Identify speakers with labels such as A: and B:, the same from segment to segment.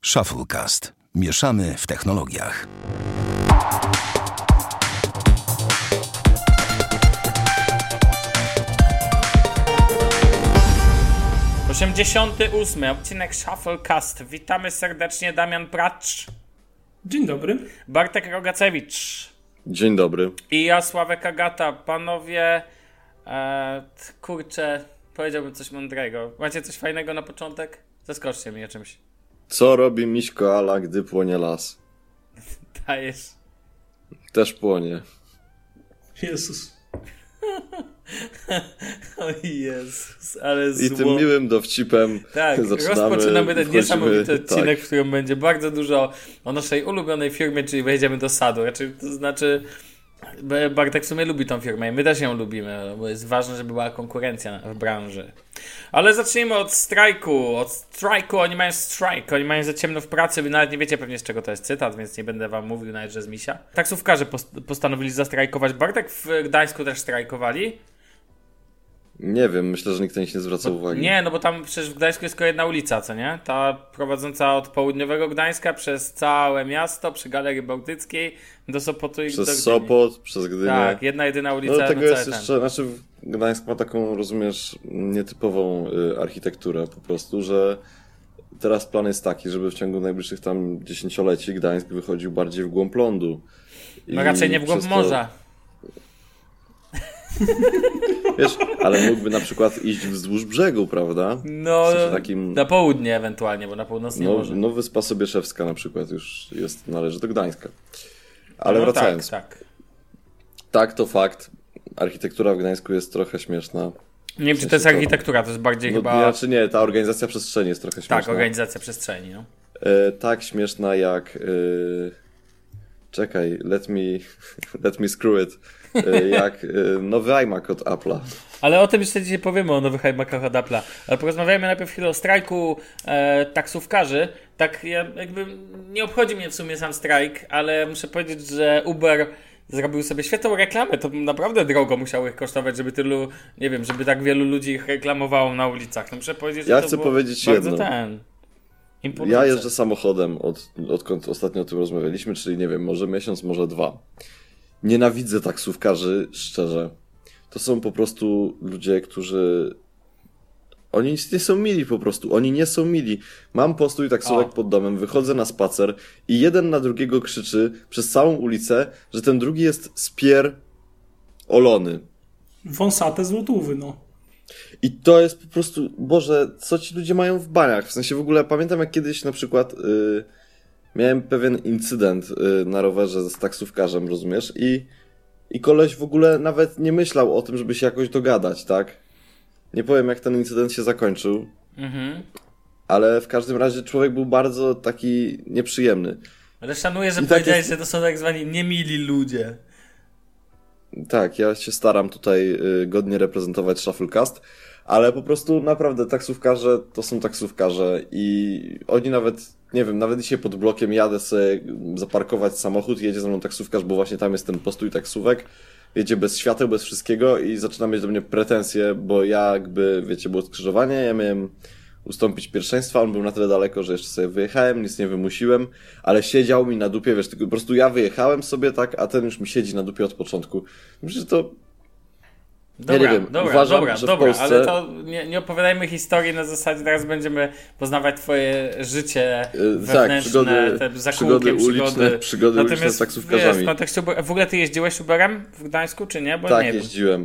A: Shufflecast. Mieszamy w technologiach.
B: Osiemdziesiąty 8. odcinek Shufflecast. Witamy serdecznie, Damian Pracz.
C: Dzień dobry.
B: Bartek Rogacewicz.
D: Dzień dobry.
B: I ja, Sławek Agata. Panowie, kurczę, powiedziałbym coś mądrego. Macie coś fajnego na początek? Zaskoczcie mnie czymś.
D: Co robi miś koala, gdy płonie las?
B: Dajesz.
D: Też płonie.
C: Jezus.
B: O Jezus, ale zło.
D: I tym miłym dowcipem
B: rozpoczynamy ten niesamowity odcinek,
D: tak,
B: w którym będzie bardzo dużo o naszej ulubionej firmie, czyli wejdziemy do sadu. To znaczy, Bartek w sumie lubi tą firmę i my też ją lubimy, bo jest ważne, żeby była konkurencja w branży. Ale zacznijmy od strajku. Oni mają strajk, oni mają za ciemno w pracy, wy nawet nie wiecie pewnie, z czego to jest cytat, więc nie będę wam mówił nawet, że z misia. Taksówkarze postanowili zastrajkować. Bartek, w Gdańsku też strajkowali?
D: Nie wiem, myślę, że nikt na nich nie zwraca uwagi.
B: Nie, no bo tam przecież w Gdańsku jest tylko jedna ulica, co nie? Ta prowadząca od południowego Gdańska przez całe miasto, przy Galerii Bałtyckiej do Sopotu i do Gdyni.
D: Przez Sopot, przez Gdynię.
B: Tak, jedna jedyna ulica.
D: No tego jest
B: ten.
D: jeszcze, znaczy Gdańsk ma taką, rozumiesz, nietypową architekturę po prostu, że teraz plan jest taki, żeby w ciągu najbliższych tam dziesięcioleci Gdańsk wychodził bardziej w głąb lądu.
B: No raczej nie w głąb morza.
D: Wiesz, ale mógłby na przykład iść wzdłuż brzegu, prawda?
B: No,
D: w sensie takim,
B: na południe ewentualnie, bo na północ nie może.
D: No Wyspa Sobieszewska na przykład już należy do Gdańska. Ale
B: no,
D: wracając.
B: Tak,
D: to fakt. Architektura w Gdańsku jest trochę śmieszna.
B: Nie wiem, czy to jest architektura, to jest bardziej chyba...
D: Znaczy nie, ta organizacja przestrzeni jest trochę śmieszna.
B: Tak, organizacja przestrzeni, no.
D: Tak śmieszna jak... Czekaj, let me screw it. Jak nowy iMac od Apple'a.
B: Ale o tym jeszcze dzisiaj powiemy, o nowych iMacach od Apple'a. Ale porozmawiajmy najpierw chwilę o strajku taksówkarzy. Tak jakby nie obchodzi mnie w sumie sam strajk, ale muszę powiedzieć, że Uber zrobił sobie świetną reklamę. To naprawdę drogo musiało ich kosztować, żeby tylu, nie wiem, żeby tak wielu ludzi ich reklamowało na ulicach. No muszę powiedzieć, że
D: ja
B: to
D: chcę
B: było
D: powiedzieć
B: bardzo
D: jedno.
B: imponujące.
D: Ja jeżdżę samochodem odkąd ostatnio o tym rozmawialiśmy, czyli nie wiem, może miesiąc, może 2. Nienawidzę taksówkarzy, szczerze. To są po prostu ludzie, którzy... Oni nie są mili po prostu. Oni nie są mili. Mam postój taksówek pod domem, wychodzę na spacer i jeden na drugiego krzyczy przez całą ulicę, że ten drugi jest olony.
C: Wąsate złotówy, no.
D: I to jest po prostu... Boże, co ci ludzie mają w baniach? W sensie w ogóle pamiętam, jak kiedyś na przykład... Miałem pewien incydent na rowerze z taksówkarzem, rozumiesz? I koleś w ogóle nawet nie myślał o tym, żeby się jakoś dogadać, tak? Nie powiem, jak ten incydent się zakończył. Ale w każdym razie człowiek był bardzo taki nieprzyjemny.
B: Ale szanuję, że powiedziałeś, że to są tak zwani niemili ludzie.
D: Tak, ja się staram tutaj godnie reprezentować Shufflecast, ale po prostu naprawdę taksówkarze to są taksówkarze i oni nawet, nie wiem, nawet dzisiaj pod blokiem jadę sobie zaparkować samochód, jedzie ze mną taksówkarz, bo właśnie tam jest ten postój taksówek, jedzie bez świateł, bez wszystkiego i zaczyna mieć do mnie pretensje, bo ja jakby, wiecie, było skrzyżowanie, ja miałem ustąpić pierwszeństwa, on był na tyle daleko, że jeszcze sobie wyjechałem, nic nie wymusiłem, ale siedział mi na dupie, wiesz, tylko po prostu ja wyjechałem sobie tak, a ten już mi siedzi na dupie od początku. Myślę, że to...
B: Dobra,
D: ja nie wiem, uważam, że w Polsce...
B: ale to nie opowiadajmy historii na zasadzie, teraz będziemy poznawać twoje życie wewnętrzne, te zakółki,
D: przygody uliczne z taksówkarzami.
B: Wiesz, w kontekście w ogóle ty jeździłeś Uberem w Gdańsku, czy nie? Bo
D: tak,
B: nie
D: jeździłem.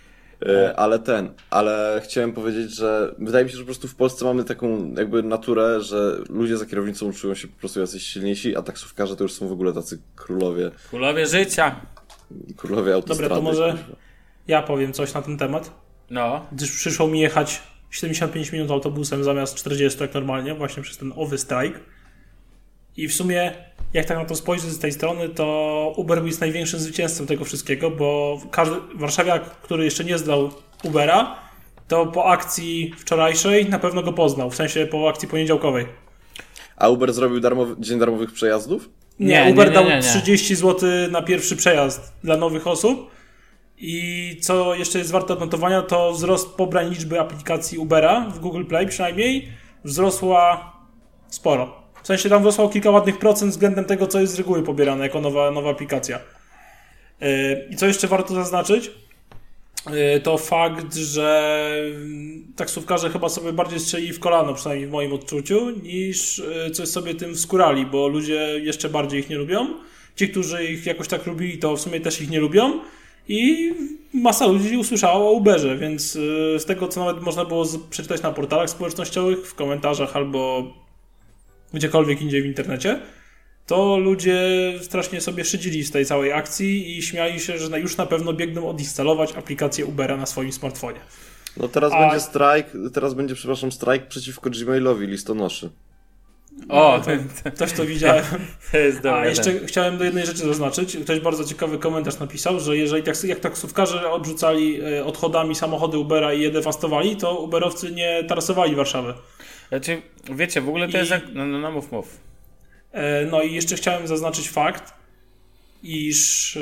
D: Ale chciałem powiedzieć, że wydaje mi się, że po prostu w Polsce mamy taką jakby naturę, że ludzie za kierownicą czują się po prostu jacyś silniejsi, a taksówkarze to już są w ogóle tacy królowie.
B: Królowie życia.
D: Królowie autostrady.
C: Dobra, to może ja powiem coś na ten temat.
B: No.
C: Gdyż przyszło mi jechać 75 minut autobusem zamiast 40 jak normalnie, właśnie przez ten owy strajk. I w sumie, jak tak na to spojrzeć z tej strony, to Uber jest największym zwycięzcą tego wszystkiego, bo każdy warszawiak, który jeszcze nie zdał Ubera, to po akcji wczorajszej na pewno go poznał, w sensie po akcji poniedziałkowej.
D: A Uber zrobił dzień darmowych przejazdów?
C: Nie, Uber dał 30 zł na pierwszy przejazd dla nowych osób. I co jeszcze jest warte odnotowania, to wzrost pobrań liczby aplikacji Ubera w Google Play przynajmniej wzrosła sporo. W sensie tam wysłał kilka ładnych procent względem tego, co jest z reguły pobierane jako nowa aplikacja. I co jeszcze warto zaznaczyć, to fakt, że taksówkarze chyba sobie bardziej strzeli w kolano, przynajmniej w moim odczuciu, niż coś sobie tym wskórali, bo ludzie jeszcze bardziej ich nie lubią. Ci, którzy ich jakoś tak lubili, to w sumie też ich nie lubią. I masa ludzi usłyszała o Uberze, więc z tego, co nawet można było przeczytać na portalach społecznościowych, w komentarzach albo gdziekolwiek indziej w internecie, to ludzie strasznie sobie szydzili z tej całej akcji i śmiali się, że już na pewno biegną odinstalować aplikację Ubera na swoim smartfonie.
D: No teraz będzie strajk przeciwko Gmailowi, listonoszy.
B: O,
C: też to widziałem.
B: To jest dobre.
C: A jeszcze chciałem do jednej rzeczy zaznaczyć. Ktoś bardzo ciekawy komentarz napisał, że jeżeli jak taksówkarze odrzucali odchodami samochody Ubera i je dewastowali, to Uberowcy nie tarasowali Warszawy.
B: Znaczy, wiecie, w ogóle to jest... No, mów.
C: No i jeszcze chciałem zaznaczyć fakt, iż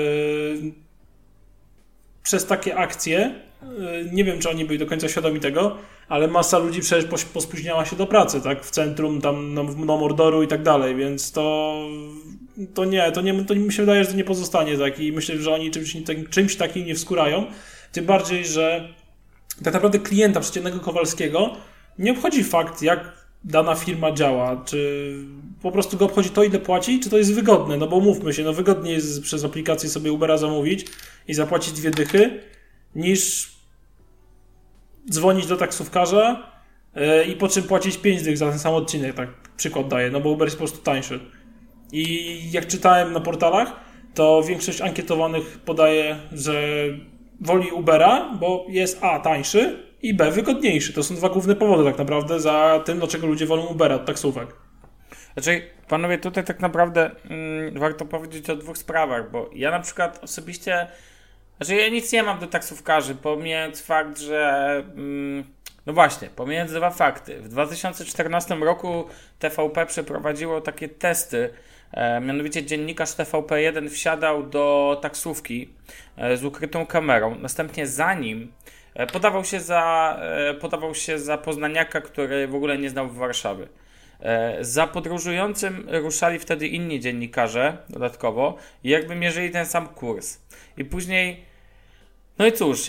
C: przez takie akcje, nie wiem, czy oni byli do końca świadomi tego, ale masa ludzi przecież pospóźniała się do pracy, tak? W centrum, tam na Mordoru i tak dalej, więc to mi się wydaje, że to nie pozostanie tak i myślę, że oni czymś takim nie wskórają. Tym bardziej, że tak naprawdę klienta przeciętnego Kowalskiego nie obchodzi fakt, jak dana firma działa, czy po prostu go obchodzi to, ile płaci, czy to jest wygodne, no bo mówmy się, no wygodniej jest przez aplikację sobie Ubera zamówić i zapłacić 2 dychy, niż dzwonić do taksówkarza i po czym płacić 5 dych za ten sam odcinek, tak przykład daję, no bo Uber jest po prostu tańszy. I jak czytałem na portalach, to większość ankietowanych podaje, że woli Ubera, bo jest A tańszy i B wygodniejszy. To są 2 główne powody tak naprawdę za tym, dlaczego ludzie wolą Ubera od taksówek.
B: Znaczy, panowie, tutaj tak naprawdę warto powiedzieć o 2 sprawach, bo ja na przykład osobiście, ja nic nie mam do taksówkarzy, pomijając fakt, że no właśnie, pomijając 2 fakty. W 2014 roku TVP przeprowadziło takie testy, mianowicie dziennikarz TVP1 wsiadał do taksówki z ukrytą kamerą, następnie za nim podawał się za poznaniaka, który w ogóle nie znał Warszawy. Za podróżującym ruszali wtedy inni dziennikarze dodatkowo i jakby mierzyli ten sam kurs. I później, no i cóż,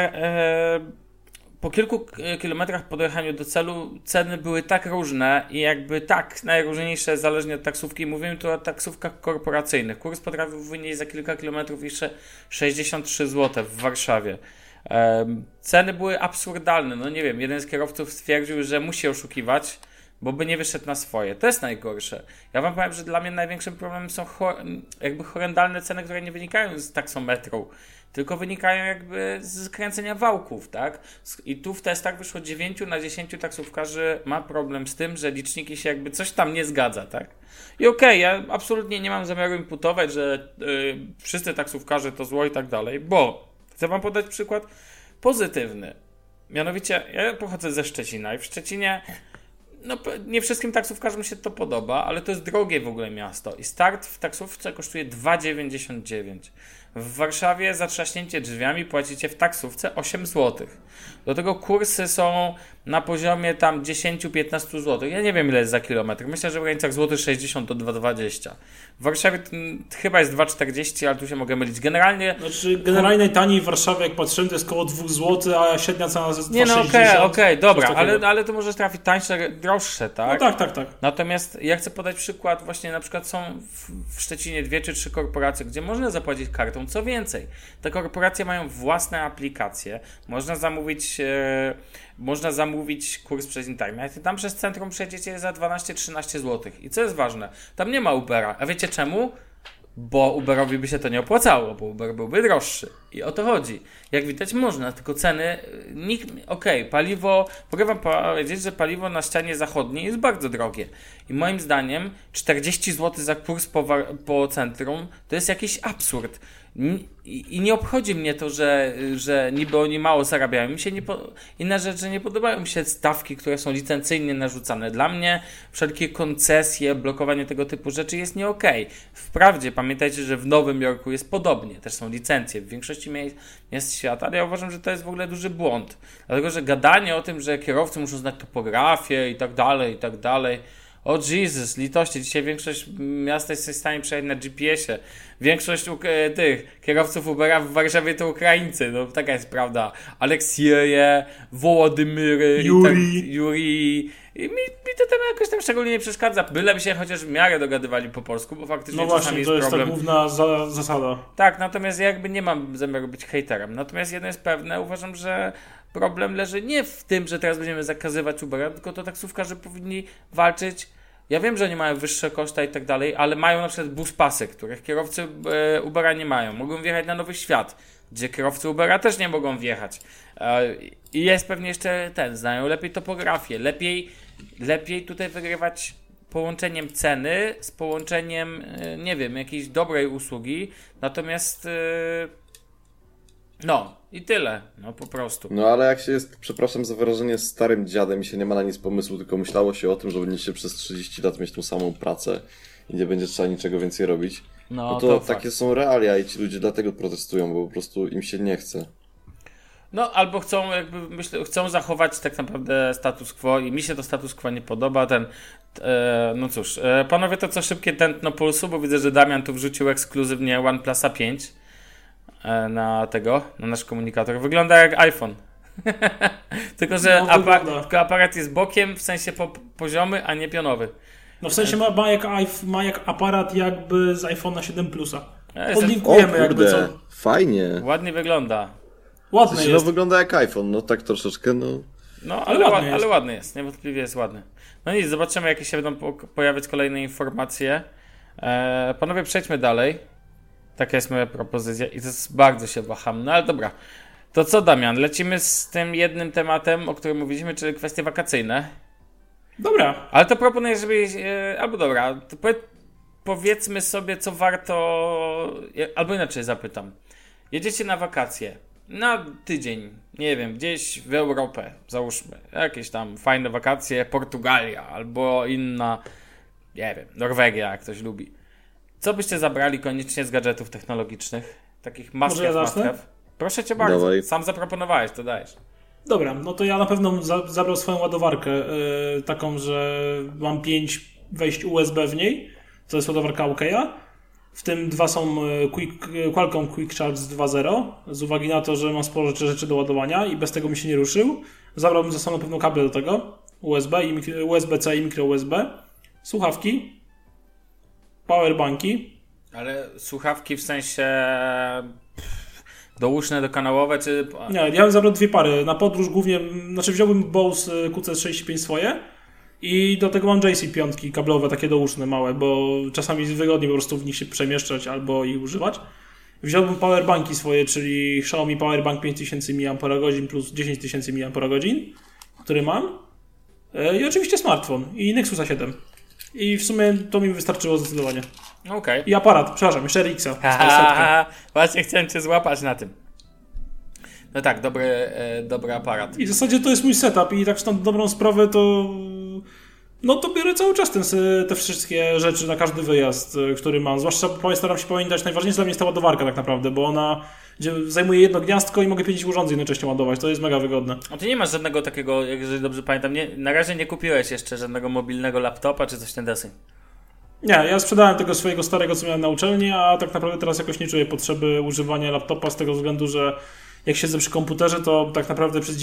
B: po kilku kilometrach po dojechaniu do celu ceny były tak różne i jakby tak najróżniejsze zależnie od taksówki. Mówimy tu o taksówkach korporacyjnych. Kurs potrafił wynieść za kilka kilometrów jeszcze 63 zł w Warszawie. Ceny były absurdalne. No nie wiem, jeden z kierowców stwierdził, że musi oszukiwać, bo by nie wyszedł na swoje. To jest najgorsze. Ja wam powiem, że dla mnie największym problemem są jakby horrendalne ceny, które nie wynikają z taksometru, tylko wynikają jakby z kręcenia wałków, tak? I tu w testach wyszło 9 na 10 taksówkarzy ma problem z tym, że liczniki się jakby coś tam nie zgadza, tak? I okej, ja absolutnie nie mam zamiaru imputować, że wszyscy taksówkarze to zło i tak dalej, bo chcę wam podać przykład pozytywny. Mianowicie, ja pochodzę ze Szczecina i w Szczecinie no, nie wszystkim taksówkarzom się to podoba, ale to jest drogie w ogóle miasto i start w taksówce kosztuje 2,99. W Warszawie za trzaśnięcie drzwiami płacicie w taksówce 8 zł. Do tego kursy są na poziomie tam 10-15 zł. Ja nie wiem, ile jest za kilometr. Myślę, że w granicach złoty 60 do 2,20. W Warszawie chyba jest 2,40, ale tu się mogę mylić. Generalnie
C: najtaniej w Warszawie, jak patrzyłem, to jest około 2 zł, a średnia cena jest 2,60.
B: Nie, no okej, dobra, ale to może trafić tańsze, droższe, tak?
C: No tak.
B: Natomiast ja chcę podać przykład, właśnie na przykład są w Szczecinie 2 czy 3 korporacje, gdzie można zapłacić kartą. Co więcej, te korporacje mają własne aplikacje, można zamówić kurs przez internet i tam przez centrum przejdziecie za 12-13 zł. I co jest ważne, tam nie ma Ubera. A wiecie czemu? Bo Uberowi by się to nie opłacało, bo Uber byłby droższy. I o to chodzi. Jak widać można, tylko ceny... paliwo... Mogę wam powiedzieć, że paliwo na ścianie zachodniej jest bardzo drogie. I moim zdaniem 40 zł za kurs po centrum to jest jakiś absurd. I nie obchodzi mnie to, że niby oni mało zarabiają. Inna rzecz, że nie podobają mi się stawki, które są licencyjnie narzucane. Dla mnie wszelkie koncesje, blokowanie tego typu rzeczy jest nie okej. Wprawdzie pamiętajcie, że w Nowym Jorku jest podobnie. Też są licencje w większości miast świata, ale ja uważam, że to jest w ogóle duży błąd. Dlatego, że gadanie o tym, że kierowcy muszą znać topografię i tak dalej, O Jesus, litości, dzisiaj większość miasta jest w stanie przejechać na GPS-ie. Większość tych kierowców Ubera w Warszawie to Ukraińcy, no taka jest prawda. Aleksieje, Wołodymyry, Juri. I mi to tam jakoś tam szczególnie nie przeszkadza. Byleby się chociaż w miarę dogadywali po polsku, bo faktycznie
C: No
B: czasami
C: właśnie, to jest
B: problem.
C: ta główna zasada.
B: Tak, natomiast ja jakby nie mam zamiaru być hejterem. Natomiast jedno jest pewne, uważam, że problem leży nie w tym, że teraz będziemy zakazywać Ubera, tylko to taksówkarze powinni walczyć. Ja wiem, że oni mają wyższe koszta i tak dalej, ale mają na przykład buspasy, których kierowcy Ubera nie mają. Mogą wjechać na Nowy Świat, gdzie kierowcy Ubera też nie mogą wjechać. I jest pewnie jeszcze znają lepiej topografię, lepiej tutaj wygrywać połączeniem ceny z połączeniem, nie wiem, jakiejś dobrej usługi. Natomiast i tyle. No po prostu.
D: No ale jak się jest, przepraszam za wyrażenie, starym dziadem i się nie ma na nic pomysłu, tylko myślało się o tym, że będziecie przez 30 lat mieć tą samą pracę i nie będzie trzeba niczego więcej robić, no to takie fakt. Są realia i ci ludzie dlatego protestują, bo po prostu im się nie chce.
B: No albo chcą zachować tak naprawdę status quo i mi się to status quo nie podoba. No cóż, panowie, to co szybkie tętno pulsu, bo widzę, że Damian tu wrzucił ekskluzywnie OnePlusa 5 na nasz komunikator. Wygląda jak iPhone. Tylko, że aparat jest bokiem, w sensie poziomy, a nie pionowy.
C: No w sensie ma jak aparat jakby z iPhone'a 7 Plusa. Podlinkujemy jakby co.
D: Fajnie.
B: Ładnie wygląda.
C: Ładny jest.
D: No wygląda jak iPhone, no tak troszeczkę,
B: No, ale ładny jest, niewątpliwie jest ładny. No nic, zobaczymy, jakie się będą pojawiać kolejne informacje. Panowie, przejdźmy dalej. Taka jest moja propozycja i to jest, bardzo się waham. No ale dobra. To co, Damian? Lecimy z tym jednym tematem, o którym mówiliśmy, czyli kwestie wakacyjne.
C: Dobra.
B: Ale to proponuję, żebyś... albo dobra, to powiedzmy sobie, co warto... Albo inaczej zapytam. Jedziecie na wakacje. Na tydzień, nie wiem, gdzieś w Europę, załóżmy, jakieś tam fajne wakacje, Portugalia albo inna, nie wiem, Norwegia, jak ktoś lubi. Co byście zabrali koniecznie z gadżetów technologicznych? Takich must have. Proszę cię bardzo, dawaj. Sam zaproponowałeś, to dajesz. Dobra,
C: no to ja na pewno zabrał swoją ładowarkę, taką, że mam 5 wejść USB w niej, to jest ładowarka OK'a. W tym dwa są Qualcomm Quick Charge 2.0, z uwagi na to, że mam sporo rzeczy do ładowania i bez tego mi się nie ruszył. Zabrałbym ze sobą na pewno kable do tego, USB-C i micro USB, słuchawki, powerbanki.
B: Ale słuchawki w sensie douszne, dokanałowe, czy...
C: Nie, ja bym zabrał 2 pary. Na podróż głównie, wziąłbym Bose QC65 swoje. I do tego mam JC5 kablowe, takie douszne, małe, bo czasami jest wygodniej po prostu w nich się przemieszczać albo ich używać. Wziąłbym powerbanki swoje, czyli Xiaomi Powerbank 5000 mAh plus 10000 mAh, który mam. I oczywiście smartfon i Nexusa 7. I w sumie to mi wystarczyło zdecydowanie.
B: Okej.
C: I aparat, przepraszam, jeszcze RX-a.
B: Właśnie chciałem cię złapać na tym. No tak, dobry aparat.
C: I w zasadzie to jest mój setup i tak na dobrą sprawę to... No to biorę cały czas te wszystkie rzeczy na każdy wyjazd, który mam. Zwłaszcza staram się pamiętać, najważniejsze dla mnie jest ta ładowarka tak naprawdę, bo ona zajmuje jedno gniazdko i mogę 5 urządzeń jednocześnie ładować. To jest mega wygodne.
B: A ty nie masz żadnego takiego, jeżeli dobrze pamiętam, na razie nie kupiłeś jeszcze żadnego mobilnego laptopa czy coś ten deseń?
C: Nie, ja sprzedałem tego swojego starego, co miałem na uczelni, a tak naprawdę teraz jakoś nie czuję potrzeby używania laptopa z tego względu, że jak siedzę przy komputerze, to tak naprawdę przez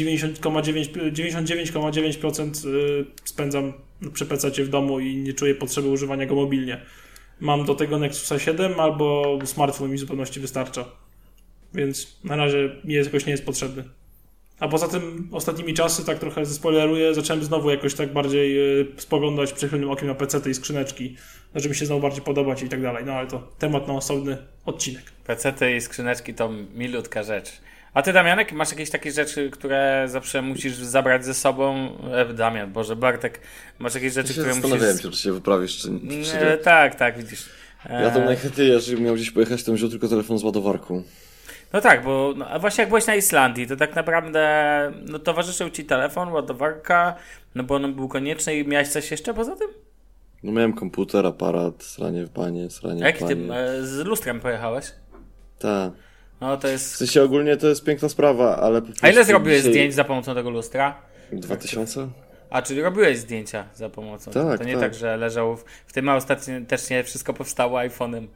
C: 99,9% spędzam przy PC-cie w domu i nie czuję potrzeby używania go mobilnie. Mam do tego Nexusa 7 albo smartfon mi w zupełności wystarcza. Więc na razie jakoś nie jest potrzebny. A poza tym ostatnimi czasy, tak trochę zaspoileruję, zacząłem znowu jakoś tak bardziej spoglądać przychylnym okiem na PC-ty i skrzyneczki. Zaczął mi się znowu bardziej podobać i tak dalej. No ale to temat na osobny odcinek.
B: PC-ty i skrzyneczki to milutka rzecz. A ty, Damianek, masz jakieś takie rzeczy, które zawsze musisz zabrać ze sobą? Bartek, masz jakieś rzeczy, które musisz...
D: Zastanawiałem się, czy się wyprawisz, czy nie.
B: Tak, widzisz.
D: Ja tam najchętniej, jeżeli miał gdzieś pojechać, to bym wziął tylko telefon z ładowarką.
B: No tak, bo a właśnie jak byłeś na Islandii, to tak naprawdę towarzyszył ci telefon, ładowarka, bo on był konieczny i miałeś coś jeszcze poza tym?
D: No miałem komputer, aparat, sranie w banie, sranie w banie.
B: Jak ty z lustrem pojechałeś?
D: Tak.
B: No to jest...
D: W sensie ogólnie to jest piękna sprawa, ale po prostu...
B: A ile zrobiłeś zdjęć za pomocą tego lustra?
D: 2000?
B: A, czyli robiłeś zdjęcia za pomocą.
D: Tak,
B: to nie
D: tak.
B: tak, że leżał w tym, a ostatecznie wszystko powstało iPhone'em.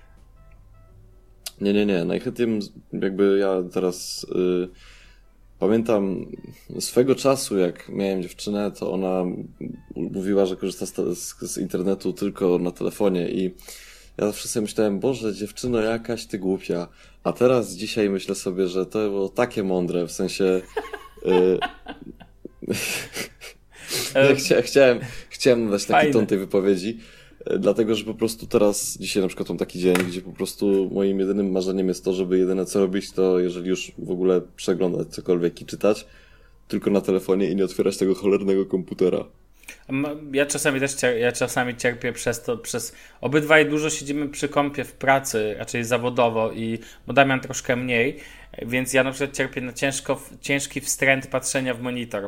D: Nie. Najchętniej jakby ja teraz pamiętam swego czasu, jak miałem dziewczynę, to ona mówiła, że korzysta z internetu tylko na telefonie i ja zawsze sobie myślałem, Boże, dziewczyno jakaś ty głupia. A teraz dzisiaj myślę sobie, że to było takie mądre, w sensie... Chciałem dać taki
B: Fajne.
D: ton tej wypowiedzi, dlatego, że po prostu teraz, dzisiaj na przykład mam taki dzień, gdzie po prostu moim jedynym marzeniem jest to, żeby jedyne co robić, to jeżeli już w ogóle przeglądać cokolwiek i czytać, tylko na telefonie i nie otwierać tego cholernego komputera.
B: Ja czasami cierpię obydwaj dużo siedzimy przy kompie w pracy, raczej zawodowo bo Damian troszkę mniej, więc ja na przykład cierpię na ciężki wstręt patrzenia w monitor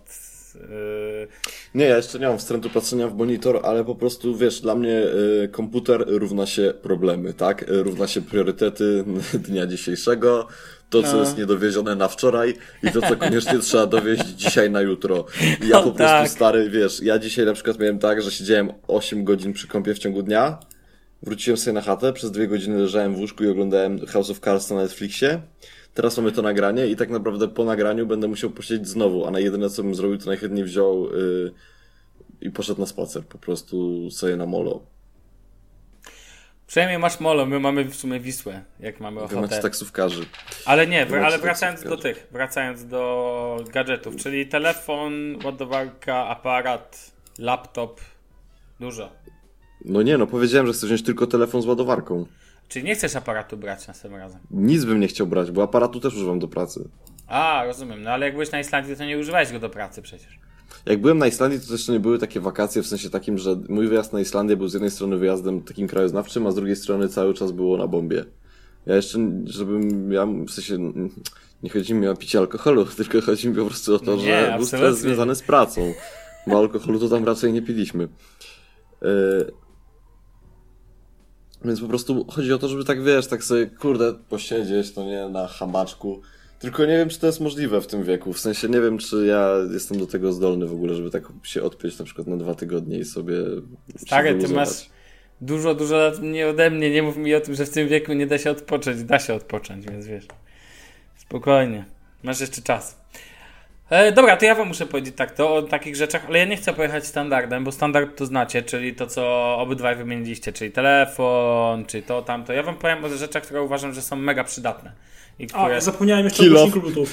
D: Nie, ja jeszcze nie mam wstrętu patrzenia w monitor, ale po prostu, wiesz, dla mnie komputer równa się problemy, tak? Równa się priorytety dnia dzisiejszego, to co jest niedowiezione na wczoraj i to co koniecznie trzeba dowieźć dzisiaj na jutro. I ja po prostu stary, wiesz, ja dzisiaj na przykład miałem tak, że siedziałem 8 godzin przy kompie w ciągu dnia, wróciłem sobie na chatę, przez 2 godziny leżałem w łóżku i oglądałem House of Cards na Netflixie. Teraz mamy to nagranie i tak naprawdę po nagraniu będę musiał posiedzieć znowu, a na jedyne co bym zrobił, to najchętniej wziął i poszedł na spacer, po prostu sobie na molo.
B: Przynajmniej masz molo, my mamy w sumie Wisłę, jak mamy ochotę.
D: Wy macie taksówkarzy.
B: Ale nie,
D: Wy macie
B: ale wracając do gadżetów, czyli telefon, ładowarka, aparat, laptop, dużo.
D: No powiedziałem, że chcę wziąć tylko telefon z ładowarką.
B: Czyli nie chcesz aparatu brać następnym razem?
D: Nic bym nie chciał brać, bo aparatu też używam do pracy.
B: A, rozumiem, no ale jak byłeś na Islandii, to nie używałeś go do pracy przecież.
D: Jak byłem na Islandii, to jeszcze nie były takie wakacje, w sensie takim, że mój wyjazd na Islandię był z jednej strony wyjazdem takim krajoznawczym, a z drugiej strony cały czas było na bombie. Ja jeszcze, w sensie, nie chodzi mi o picie alkoholu, tylko chodzi mi po prostu o to, że był stres związany z pracą, bo alkoholu to tam raczej nie piliśmy. Więc po prostu chodzi o to, żeby tak, wiesz, tak sobie, posiedzieć, to nie, na hamaczku. Tylko nie wiem, czy to jest możliwe w tym wieku. W sensie nie wiem, czy ja jestem do tego zdolny w ogóle, żeby tak się odpiąć na przykład na 2 tygodnie i sobie
B: Stary, ty masz dużo lat mniej ode mnie. Nie mów mi o tym, że w tym wieku nie da się odpocząć. Da się odpocząć, więc wiesz. Spokojnie. Masz jeszcze czas. Dobra, to ja wam muszę powiedzieć o takich rzeczach, ale ja nie chcę pojechać standardem, bo standard to znacie, czyli to, co obydwaj wymieniliście, czyli telefon, czy to, tamto. Ja wam powiem o rzeczach, które uważam, że są mega przydatne.
C: Ja zapomniałem jeszcze o głośniku Bluetooth.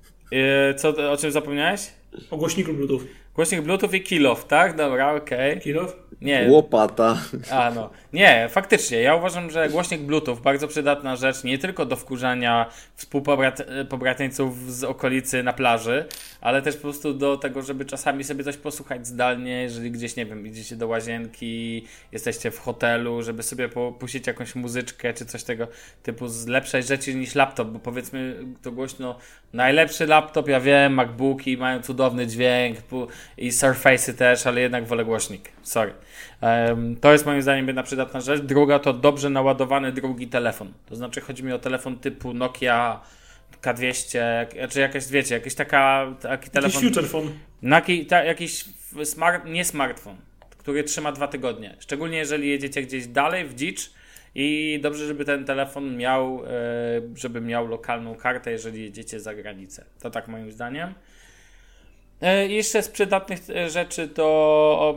B: O czym zapomniałeś?
C: O głośniku Bluetooth.
B: Głośnik Bluetooth i kill-off, tak? Dobra, okej.
C: Kill-off?
B: Nie.
D: Łopata.
B: Nie, faktycznie. Ja uważam, że głośnik Bluetooth bardzo przydatna rzecz, nie tylko do wkurzania współpobratyńców z okolicy na plaży, ale też po prostu do tego, żeby czasami sobie coś posłuchać zdalnie, jeżeli gdzieś, nie wiem, idziecie do łazienki, jesteście w hotelu, żeby sobie puścić jakąś muzyczkę, czy coś tego typu z lepszej rzeczy niż laptop, bo powiedzmy to głośno, najlepszy laptop, ja wiem, MacBooki mają cudowny dźwięk i Surface'y też, ale jednak wolę głośnik. Sorry. To jest moim zdaniem jedna przydatna rzecz. Druga to dobrze naładowany drugi telefon. To znaczy chodzi mi o telefon typu Nokia K200, czy jakaś, wiecie, jakiś taki telefon.
C: Jakiś future phone.
B: Jakiś nie smartfon, który trzyma 2 tygodnie. Szczególnie jeżeli jedziecie gdzieś dalej w dzicz i dobrze, żeby ten telefon miał lokalną kartę, jeżeli jedziecie za granicę. To tak moim zdaniem. Jeszcze z przydatnych rzeczy to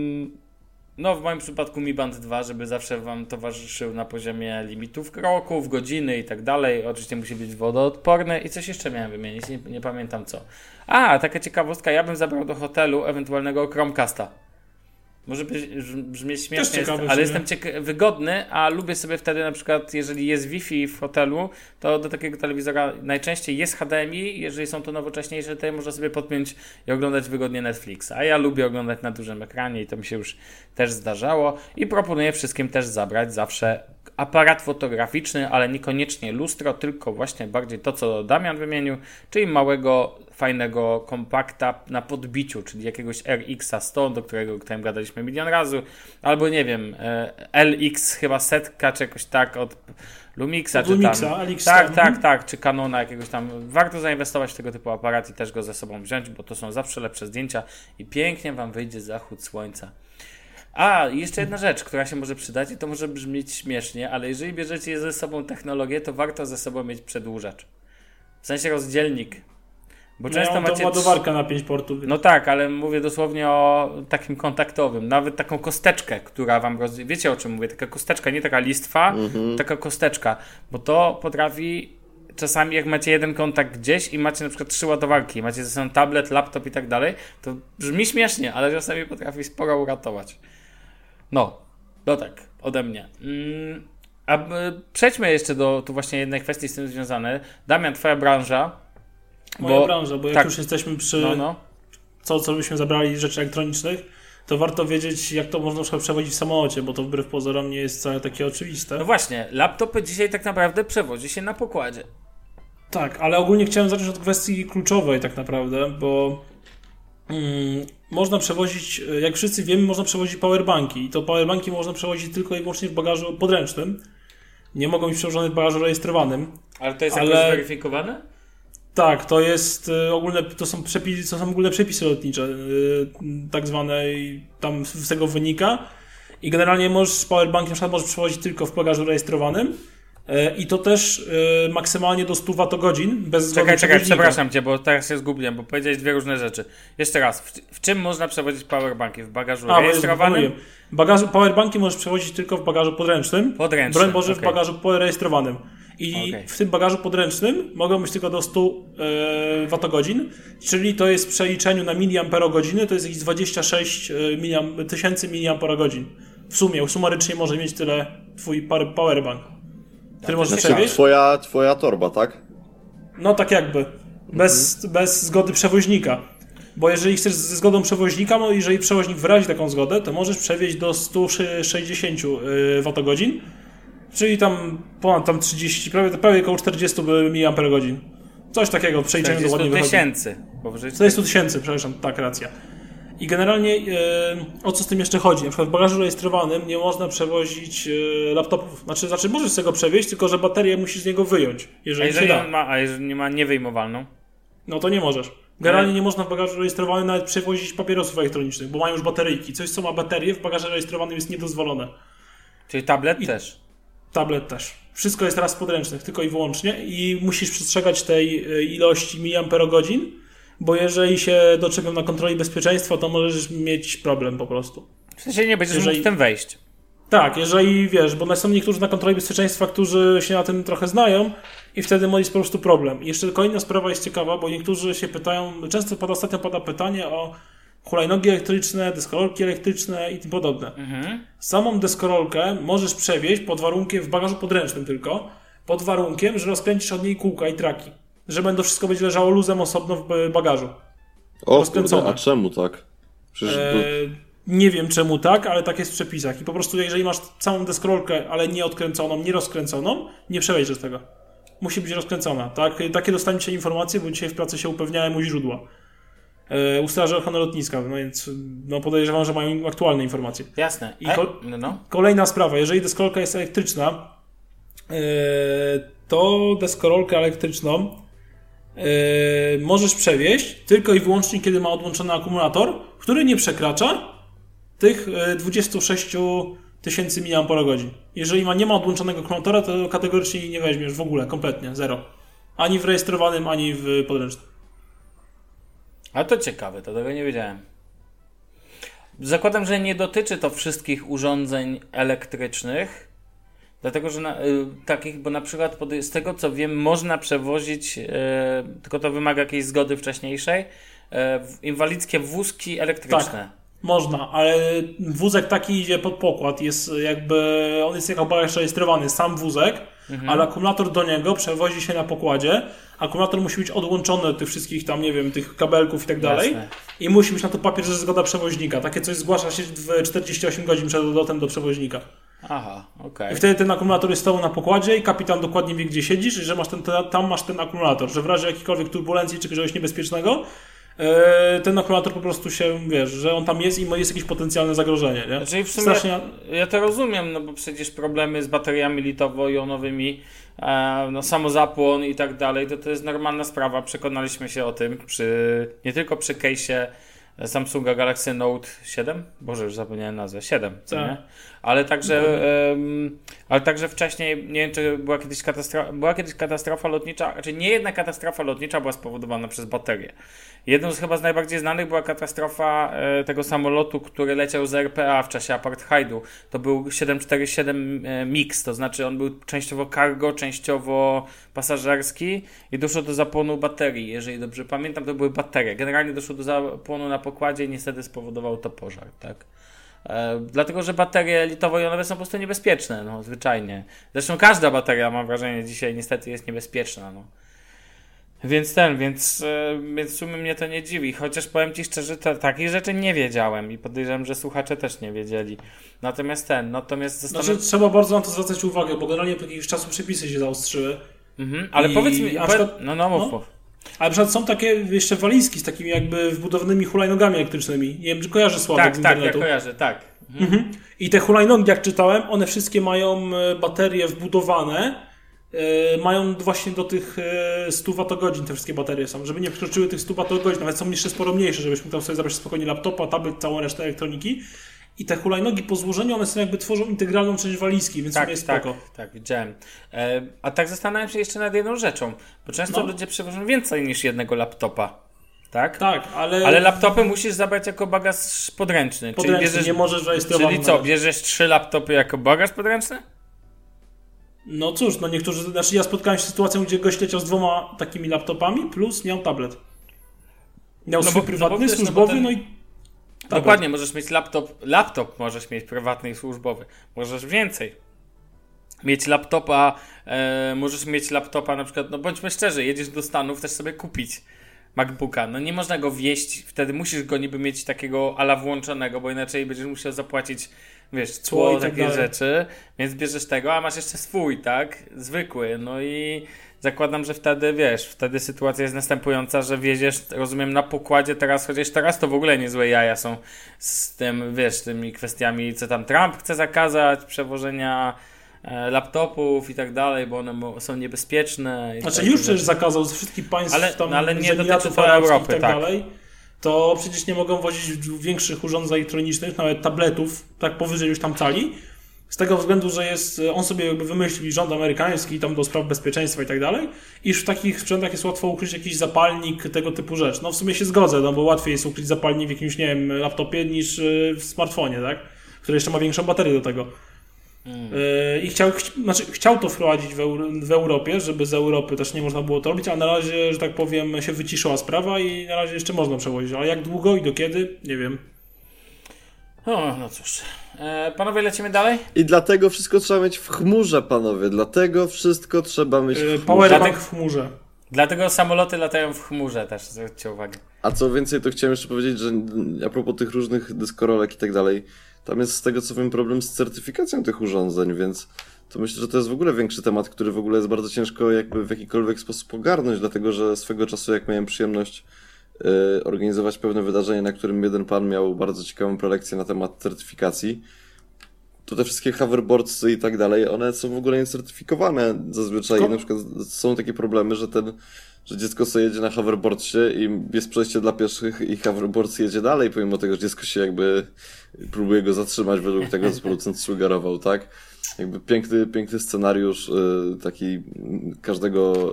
B: w moim przypadku Mi Band 2, żeby zawsze wam towarzyszył na poziomie limitów kroków, godziny i tak dalej. Oczywiście musi być wodoodporny i coś jeszcze miałem wymienić, nie pamiętam co. Taka ciekawostka, ja bym zabrał do hotelu ewentualnego Chromecasta. Może brzmieć śmiesznie, ale jestem wygodny, a lubię sobie wtedy na przykład, jeżeli jest Wi-Fi w hotelu, to do takiego telewizora najczęściej jest HDMI, jeżeli są to nowocześniejsze, to można sobie podpiąć i oglądać wygodnie Netflixa. A ja lubię oglądać na dużym ekranie i to mi się już też zdarzało i proponuję wszystkim też zabrać zawsze aparat fotograficzny, ale niekoniecznie lustro, tylko właśnie bardziej to, co Damian wymienił, czyli małego fajnego kompakta na podbiciu, czyli jakiegoś RX-a 100, o którym gadaliśmy milion razy, albo nie wiem, LX chyba 100 czy jakoś tak od Lumixa, czy
C: Lumixa,
B: tam.
C: LX,
B: Tak, czy Canona jakiegoś tam. Warto zainwestować w tego typu aparat i też go ze sobą wziąć, bo to są zawsze lepsze zdjęcia i pięknie wam wyjdzie zachód słońca. A, jeszcze jedna rzecz, która się może przydać i to może brzmieć śmiesznie, ale jeżeli bierzecie ze sobą technologię, to warto ze sobą mieć przedłużacz. W sensie rozdzielnik. Bo często
C: ja mam
B: macie
C: ładowarkę na 5 portów. Więc...
B: No tak, ale mówię dosłownie o takim kontaktowym. Nawet taką kosteczkę, która wam wiecie o czym mówię? Taka kosteczka, nie taka listwa, taka kosteczka. Bo to potrafi czasami jak macie jeden kontakt gdzieś i macie na przykład 3 ładowarki, macie ze sobą tablet, laptop i tak dalej, to brzmi śmiesznie, ale czasami potrafi sporo uratować. No tak, ode mnie. Przejdźmy jeszcze do tu właśnie jednej kwestii z tym związane. Damian, twoja branża.
C: Moja branża, bo jak
B: tak,
C: już jesteśmy przy
B: no.
C: co byśmy zabrali rzeczy elektronicznych, to warto wiedzieć, jak to można na przykład przewozić w samolocie, bo to wbrew pozorom nie jest wcale takie oczywiste.
B: No właśnie, laptopy dzisiaj tak naprawdę przewozi się na pokładzie.
C: Tak, ale ogólnie chciałem zacząć od kwestii kluczowej tak naprawdę, bo można przewozić, jak wszyscy wiemy, można przewozić powerbanki i to powerbanki można przewozić tylko i wyłącznie w bagażu podręcznym. Nie mogą być przewożone w bagażu rejestrowanym.
B: Ale to jest jakoś zweryfikowane?
C: Tak, to jest ogólne, to są ogólne przepisy lotnicze, tak zwane, i tam z tego wynika. I generalnie powerbanki na przykład możesz przewozić tylko w bagażu rejestrowanym i to też maksymalnie do 100 Wh bez zgody
B: Czekaj, przepraszam cię, bo teraz się zgubiłem, bo powiedziałeś dwie różne rzeczy. Jeszcze raz, w czym można przewozić powerbanki? W bagażu rejestrowanym?
C: Powerbanki możesz przewozić tylko w bagażu podręcznym. Broń Boże, w bagażu rejestrowanym. I w tym bagażu podręcznym mogą być tylko do 100 Wh, czyli to jest w przeliczeniu na miliamperogodziny, to jest jakieś 26 tysięcy miliamperogodzin. W sumie, sumarycznie może mieć tyle twój powerbank, który można przewieźć.
D: Twoja torba, tak?
C: No tak jakby. Bez zgody przewoźnika. Bo jeżeli chcesz ze zgodą przewoźnika, no jeżeli przewoźnik wyrazi taką zgodę, to możesz przewieźć do 160 Wh, czyli tam ponad 30, prawie około 40 mAh. Coś takiego w przeliczeniu dokładnie wychodzi. 40 tysięcy, przepraszam, tak, racja. I generalnie o co z tym jeszcze chodzi? Na przykład w bagażu rejestrowanym nie można przewozić laptopów. Znaczy możesz z tego przewieźć, tylko że baterię musisz z niego wyjąć. Jeżeli
B: nie ma niewyjmowalną?
C: No to nie możesz. Generalnie nie można w bagażu rejestrowanym nawet przewozić papierosów elektronicznych, bo mają już bateryjki. Coś, co ma baterię, w bagażu rejestrowanym jest niedozwolone.
B: Czyli tablet też?
C: Tablet też. Wszystko jest teraz podręcznych, tylko i wyłącznie i musisz przestrzegać tej ilości miliamperogodzin, bo jeżeli się doczepią na kontroli bezpieczeństwa, to możesz mieć problem po prostu.
B: W sensie nie będziesz mógł w tym wejść.
C: Tak, jeżeli wiesz, bo są niektórzy na kontroli bezpieczeństwa, którzy się na tym trochę znają i wtedy może być po prostu problem. I jeszcze kolejna sprawa jest ciekawa, bo niektórzy się pytają, często ostatnio pada pytanie o hulajnogi elektryczne, deskorolki elektryczne i tym podobne. Samą deskorolkę możesz przewieźć pod warunkiem, w bagażu podręcznym tylko, pod warunkiem, że rozkręcisz od niej kółka i traki. Że będą wszystko będzie leżało luzem osobno w bagażu.
D: O kurde, a czemu tak? Przecież
C: Nie wiem czemu tak, ale tak jest w przepisach. I po prostu jeżeli masz całą deskorolkę, ale nie odkręconą, nie rozkręconą, nie przewieźć tego. Musi być rozkręcona. Tak? Takie dostałem dzisiaj informacje, bo dzisiaj w pracy się upewniałem u źródła. U Straży Ochrony Lotniska, no więc podejrzewam, że mają aktualne informacje.
B: Jasne.
C: I kolejna sprawa, jeżeli deskorolka jest elektryczna, to deskorolkę elektryczną możesz przewieźć tylko i wyłącznie, kiedy ma odłączony akumulator, który nie przekracza tych 26 tysięcy mAh. Jeżeli nie ma odłączonego akumulatora, to kategorycznie nie weźmiesz w ogóle, kompletnie, zero. Ani w rejestrowanym, ani w podręcznym.
B: Ale to ciekawe, to tego nie wiedziałem. Zakładam, że nie dotyczy to wszystkich urządzeń elektrycznych, dlatego, że bo na przykład z tego co wiem, można przewozić, tylko to wymaga jakiejś zgody wcześniejszej, inwalidzkie wózki elektryczne.
C: Tak, można, ale wózek taki idzie pod pokład, on jest jako bagaż rejestrowany, sam wózek, ale akumulator do niego przewozi się na pokładzie. Akumulator musi być odłączony od tych wszystkich tam, nie wiem, tych kabelków i tak dalej. I musi być na to papier, że zgoda przewoźnika. Takie coś zgłasza się w 48 godzin przed lotem do przewoźnika.
B: Aha, okej.
C: I wtedy ten akumulator jest z tobą na pokładzie i kapitan dokładnie wie, gdzie siedzisz i że tam masz ten akumulator, że w razie jakiejkolwiek turbulencji czy czegoś niebezpiecznego, ten akumulator po prostu się, wiesz, że on tam jest i jest jakieś potencjalne zagrożenie, nie?
B: Czyli w sumie ja to rozumiem, no bo przecież problemy z bateriami litowo-jonowymi, no samozapłon i tak dalej, to jest normalna sprawa. Przekonaliśmy się o tym nie tylko przy case'ie Samsunga Galaxy Note 7, Boże, już zapomniałem nazwę, 7, co nie? Ale także wcześniej, nie wiem, czy była kiedyś katastrofa lotnicza, znaczy nie jedna katastrofa lotnicza była spowodowana przez baterię. Jedną z chyba z najbardziej znanych była katastrofa tego samolotu, który leciał z RPA w czasie apartheidu. To był 747 MiX, to znaczy on był częściowo cargo, częściowo pasażerski i doszło do zapłonu baterii. Jeżeli dobrze pamiętam, to były baterie. Generalnie doszło do zapłonu na pokładzie i niestety spowodował to pożar, tak? Dlatego, że baterie litowo-jonowe są po prostu niebezpieczne, no zwyczajnie. Zresztą każda bateria, mam wrażenie, dzisiaj niestety jest niebezpieczna, no. Więc w sumie mnie to nie dziwi, chociaż powiem Ci szczerze, takich rzeczy nie wiedziałem i podejrzewam, że słuchacze też nie wiedzieli. Natomiast
C: Znaczy, trzeba bardzo na to zwracać uwagę, bo generalnie od jakiegoś czasu przepisy się zaostrzyły.
B: Ale powiedz mi,
C: mów. Ale na przykład są takie jeszcze walizki z takimi jakby wbudowanymi hulajnogami elektrycznymi. Nie wiem, czy kojarzysz Sławek z internetu.
B: Ja kojarzę, tak.
C: I te hulajnogi, jak czytałem, one wszystkie mają baterie wbudowane, mają właśnie do tych 100 Wh te wszystkie baterie są, żeby nie przekroczyły tych 100 Wh, nawet są jeszcze sporo mniejsze, żebyś mógł tam sobie zabrać spokojnie laptopa, tablet, całą resztę elektroniki. I te hulajnogi po złożeniu, one są jakby tworzą integralną część walizki, więc to jest spoko.
B: Tak, widziałem. A tak zastanawiam się jeszcze nad jedną rzeczą, bo często ludzie przewożą więcej niż jednego laptopa. Tak?
C: Tak,
B: ale laptopy musisz zabrać jako bagaż podręczny.
C: Nie możesz zarejestrować.
B: Czyli co, bierzesz 3 laptopy jako bagaż podręczny?
C: No cóż, no niektórzy, znaczy ja spotkałem się z sytuacją, gdzie gość leciał z 2 takimi laptopami, plus miał tablet. Miał swój prywatny, służbowy, no i tablet.
B: Dokładnie, możesz mieć laptop możesz mieć prywatny i służbowy. Możesz więcej. Możesz mieć laptopa na przykład, no bądźmy szczerzy, jedziesz do Stanów, chcesz sobie kupić MacBooka, no nie można go wieść, wtedy musisz go niby mieć takiego ala włączonego, bo inaczej będziesz musiał zapłacić, wiesz, cło, takie rzeczy, więc bierzesz tego, a masz jeszcze swój, tak, zwykły, no i zakładam, że wtedy sytuacja jest następująca, że wieziesz, rozumiem, na pokładzie teraz, chociaż teraz to w ogóle niezłe jaja są z tym, wiesz, tymi kwestiami, co tam Trump chce zakazać, przewożenia laptopów i tak dalej, bo one są niebezpieczne.
C: Znaczy już przecież zakazał ze wszystkich państw,
B: ale nie dotyczy to Europy,
C: i tak dalej, to przecież nie mogą wozić większych urządzeń elektronicznych, nawet tabletów, tak powyżej już tam cali, z tego względu, że on sobie jakby wymyślił rząd amerykański tam do spraw bezpieczeństwa i tak dalej, iż w takich sprzętach jest łatwo ukryć jakiś zapalnik, tego typu rzecz. No w sumie się zgodzę, no bo łatwiej jest ukryć zapalnik w jakimś, nie wiem, laptopie niż w smartfonie, tak? Który jeszcze ma większą baterię do tego. I chciał to wprowadzić w Europie, żeby z Europy też nie można było to robić, a na razie, że tak powiem, się wyciszyła sprawa i na razie jeszcze można przewozić. Ale jak długo i do kiedy? Nie wiem.
B: No cóż. Panowie, lecimy dalej?
D: I dlatego wszystko trzeba mieć w chmurze, panowie. Dlatego wszystko trzeba mieć w chmurze.
C: Powerbank w chmurze.
B: Dlatego samoloty latają w chmurze też, zwróćcie uwagę.
D: A co więcej, to chciałem jeszcze powiedzieć, że a propos tych różnych dyskorolek i tak dalej, tam jest z tego co wiem problem z certyfikacją tych urządzeń, więc to myślę, że to jest w ogóle większy temat, który w ogóle jest bardzo ciężko jakby w jakikolwiek sposób ogarnąć, dlatego że swego czasu jak miałem przyjemność organizować pewne wydarzenie, na którym jeden pan miał bardzo ciekawą prelekcję na temat certyfikacji, to te wszystkie hoverboardsy i tak dalej, one są w ogóle niecertyfikowane zazwyczaj. Na przykład są takie problemy, że dziecko sobie jedzie na hoverboardsie i jest przejście dla pieszych i hoverboard jedzie dalej, pomimo tego, że dziecko się jakby próbuje go zatrzymać według tego, co producent sugerował, tak? Jakby piękny scenariusz taki każdego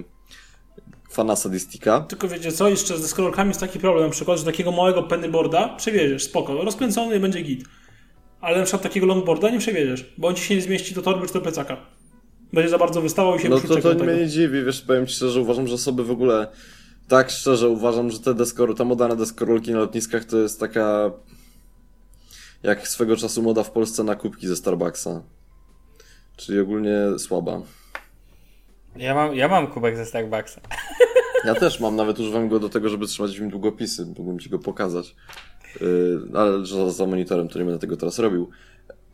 D: fana sadistika.
C: Tylko wiecie co, jeszcze ze scrollkami jest taki problem, na przykład, że takiego małego pennyboarda przewieziesz, spoko, rozkręcony i będzie git. Ale na przykład takiego longboarda nie przewieziesz, bo on ci się nie zmieści do torby czy do plecaka. Będzie za bardzo wystawał i się
D: no to mnie nie dziwi, wiesz, powiem ci szczerze, uważam, że osoby w ogóle, tak szczerze uważam, że ta moda na deskorolki na lotniskach to jest taka jak swego czasu moda w Polsce na kubki ze Starbucksa. Czyli ogólnie słaba.
B: Ja mam kubek ze Starbucksa.
D: Ja też mam, nawet używam go do tego, żeby trzymać w nim długopisy, mógłbym ci go pokazać. Ale za monitorem to nie będę tego teraz robił.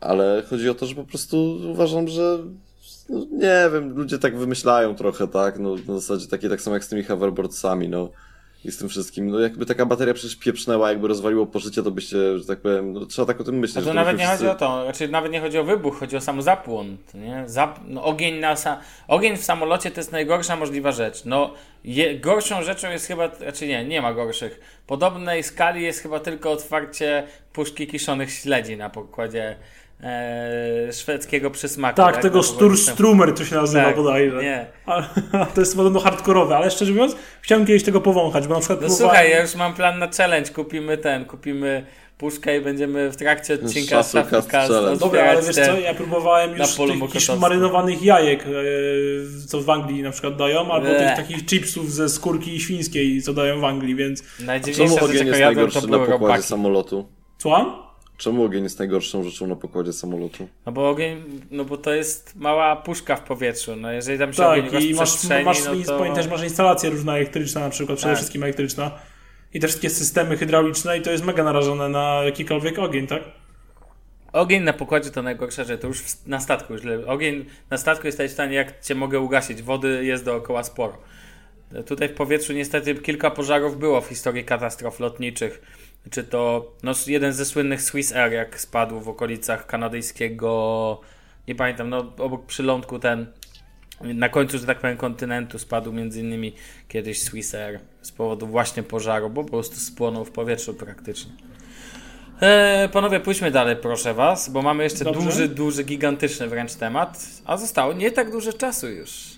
D: Ale chodzi o to, że po prostu uważam, że no, nie wiem, ludzie tak wymyślają trochę, tak? No na zasadzie takie tak samo jak z tymi hoverboardsami, no. I z tym wszystkim. No jakby taka bateria przecież pieprznęła, jakby rozwaliło pożycie, to byście, że tak powiem, no trzeba tak o tym myśleć.
B: A to
D: że
B: nawet nie
D: wszyscy...
B: chodzi o to, znaczy nawet nie chodzi o wybuch, chodzi o sam zapłon, nie? No, ogień w samolocie to jest najgorsza możliwa rzecz. No, gorszą rzeczą jest chyba, znaczy nie ma gorszych. Podobnej skali jest chyba tylko otwarcie puszki kiszonych śledzi na pokładzie szwedzkiego przysmaku.
C: Tak, tego Sturstrumer to się nazywa
B: tak,
C: bodajże.
B: Nie.
C: To jest podobno hardkorowe, ale szczerze mówiąc, chciałem kiedyś tego powąchać, bo na przykład
B: Słuchaj, ja już mam plan na challenge, kupimy puszkę i będziemy w trakcie odcinka Shufflecast.
C: Dobra, ale wiesz co, ja próbowałem już tych marynowanych jajek, co w Anglii na przykład dają, albo tych takich chipsów ze skórki świńskiej, co dają w Anglii, więc...
B: Najdziwniejsza rzecz, jaką jadłem, to były
D: pokładzie
B: robaki.
D: Samolotu.
C: Słucham?
D: Czemu ogień jest najgorszą rzeczą na pokładzie samolotu?
B: No bo to jest mała puszka w powietrzu. No jeżeli tam się ogień rozprzestrzeni, no to...
C: Pamiętasz, masz instalację różna elektryczna na przykład, przede wszystkim elektryczna i te wszystkie systemy hydrauliczne i to jest mega narażone na jakikolwiek ogień, tak?
B: Ogień na pokładzie to najgorsza rzecz, to już na statku źle. Ogień na statku jesteś w stanie, jak cię mogę ugasić, wody jest dookoła sporo. Tutaj w powietrzu niestety kilka pożarów było w historii katastrof lotniczych. Czy to jeden ze słynnych Swiss Air, jak spadł w okolicach kanadyjskiego, nie pamiętam, obok przylądku na końcu, że tak powiem, kontynentu spadł między innymi kiedyś Swiss Air z powodu właśnie pożaru, bo po prostu spłonął w powietrzu praktycznie. Panowie, pójdźmy dalej, proszę was, bo mamy jeszcze duży, gigantyczny wręcz temat, a zostało nie tak dużo czasu już.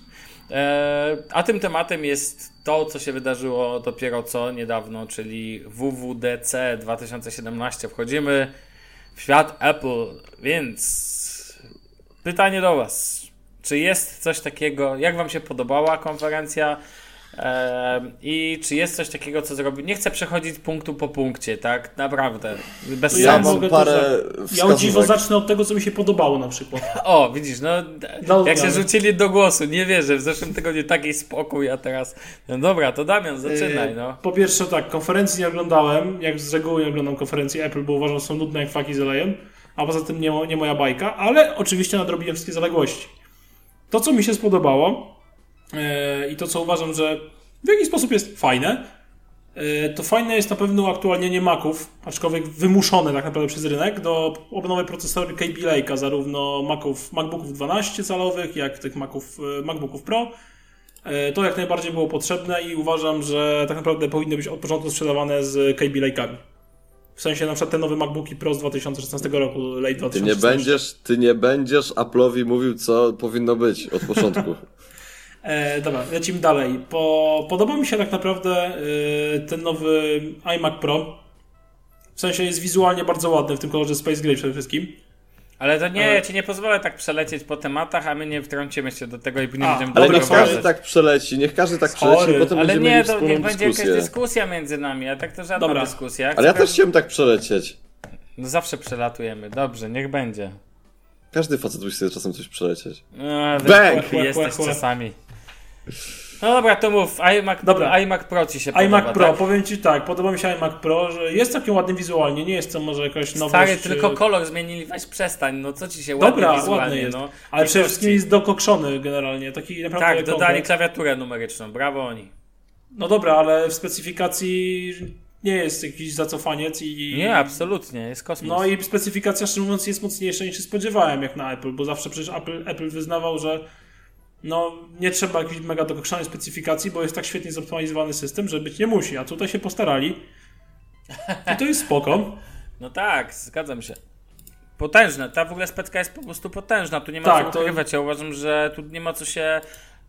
B: A tym tematem jest to, co się wydarzyło dopiero co niedawno, czyli WWDC 2017. Wchodzimy w świat Apple, więc pytanie do was. Czy jest coś takiego, jak wam się podobała konferencja i czy jest coś takiego, co zrobił? Nie chcę przechodzić punktu po punkcie, tak? Naprawdę. Bez sensu.
C: Ja o dziwo zacznę od tego, co mi się podobało na przykład.
B: O, widzisz, jak się rzucili do głosu, nie wierzę, w zeszłym tygodniu taki spokój, a teraz... No dobra, to Damian, zaczynaj,
C: Po pierwsze tak, konferencji nie oglądałem, jak z reguły nie oglądam konferencji Apple, bo uważam, że są nudne jak flaki z olejem, a poza tym nie moja bajka, ale oczywiście nadrobiłem wszystkie zaległości. To, co mi się spodobało i to, co uważam, że w jakiś sposób jest fajne, to fajne jest na pewno uaktualnienie Maców, aczkolwiek wymuszone tak naprawdę przez rynek, do nowe procesory Kaby Lake'a, zarówno MacBooków 12-calowych, jak tych MacBooków Pro. To jak najbardziej było potrzebne i uważam, że tak naprawdę powinny być od początku sprzedawane z Kaby Lake'ami. W sensie na przykład te nowe MacBooki Pro z 2016 roku, late 2016.
D: Ty nie będziesz Apple'owi mówił, co powinno być od początku.
C: Dobra, lecimy dalej. Podoba mi się tak naprawdę ten nowy iMac Pro. W sensie jest wizualnie bardzo ładny w tym kolorze Space Gray przede wszystkim.
B: Ale to nie, ja ci nie pozwolę tak przelecieć po tematach, a my nie wtrącimy się do tego i nie będziemy
D: ale niech każdy tak przeleci, potem
B: ale
D: będziemy
B: nie,
D: mieli
B: to niech będzie
D: dyskusję.
B: jakaś dyskusja między nami, a tak to żadna dyskusja.
D: Ale ja też chciałem tak przelecieć.
B: No zawsze przelatujemy, dobrze, niech będzie.
D: Każdy facet musi sobie czasem coś przelecieć.
B: Bang! Jesteś czasami. No dobra, to mów, iMac Pro ci się podoba,
C: iMac Pro,
B: tak?
C: powiem ci tak, podoba mi się iMac Pro, że jest całkiem ładny wizualnie, nie jest to może jakaś nowość.
B: Stary, tylko kolor zmienili, weź przestań, no co ci się ładnie wizualnie,
C: ładny jest. Ale przede wszystkim jest dokokszony generalnie, taki naprawdę
B: tak, dodali klawiaturę numeryczną, brawo oni.
C: No dobra, ale w specyfikacji nie jest jakiś zacofaniec i...
B: Nie, absolutnie, jest kosmos.
C: No i specyfikacja, szczerze mówiąc, jest mocniejsza niż się spodziewałem jak na Apple, bo zawsze przecież Apple wyznawał, że nie trzeba jakiejś mega dokokszonej specyfikacji, bo jest tak świetnie zoptymalizowany system, że być nie musi, a tutaj się postarali. I to jest spoko.
B: No tak, zgadzam się. Potężne, ta w ogóle specka jest po prostu potężna, tu nie ma co ukrywać, ja uważam, że tu nie ma co się...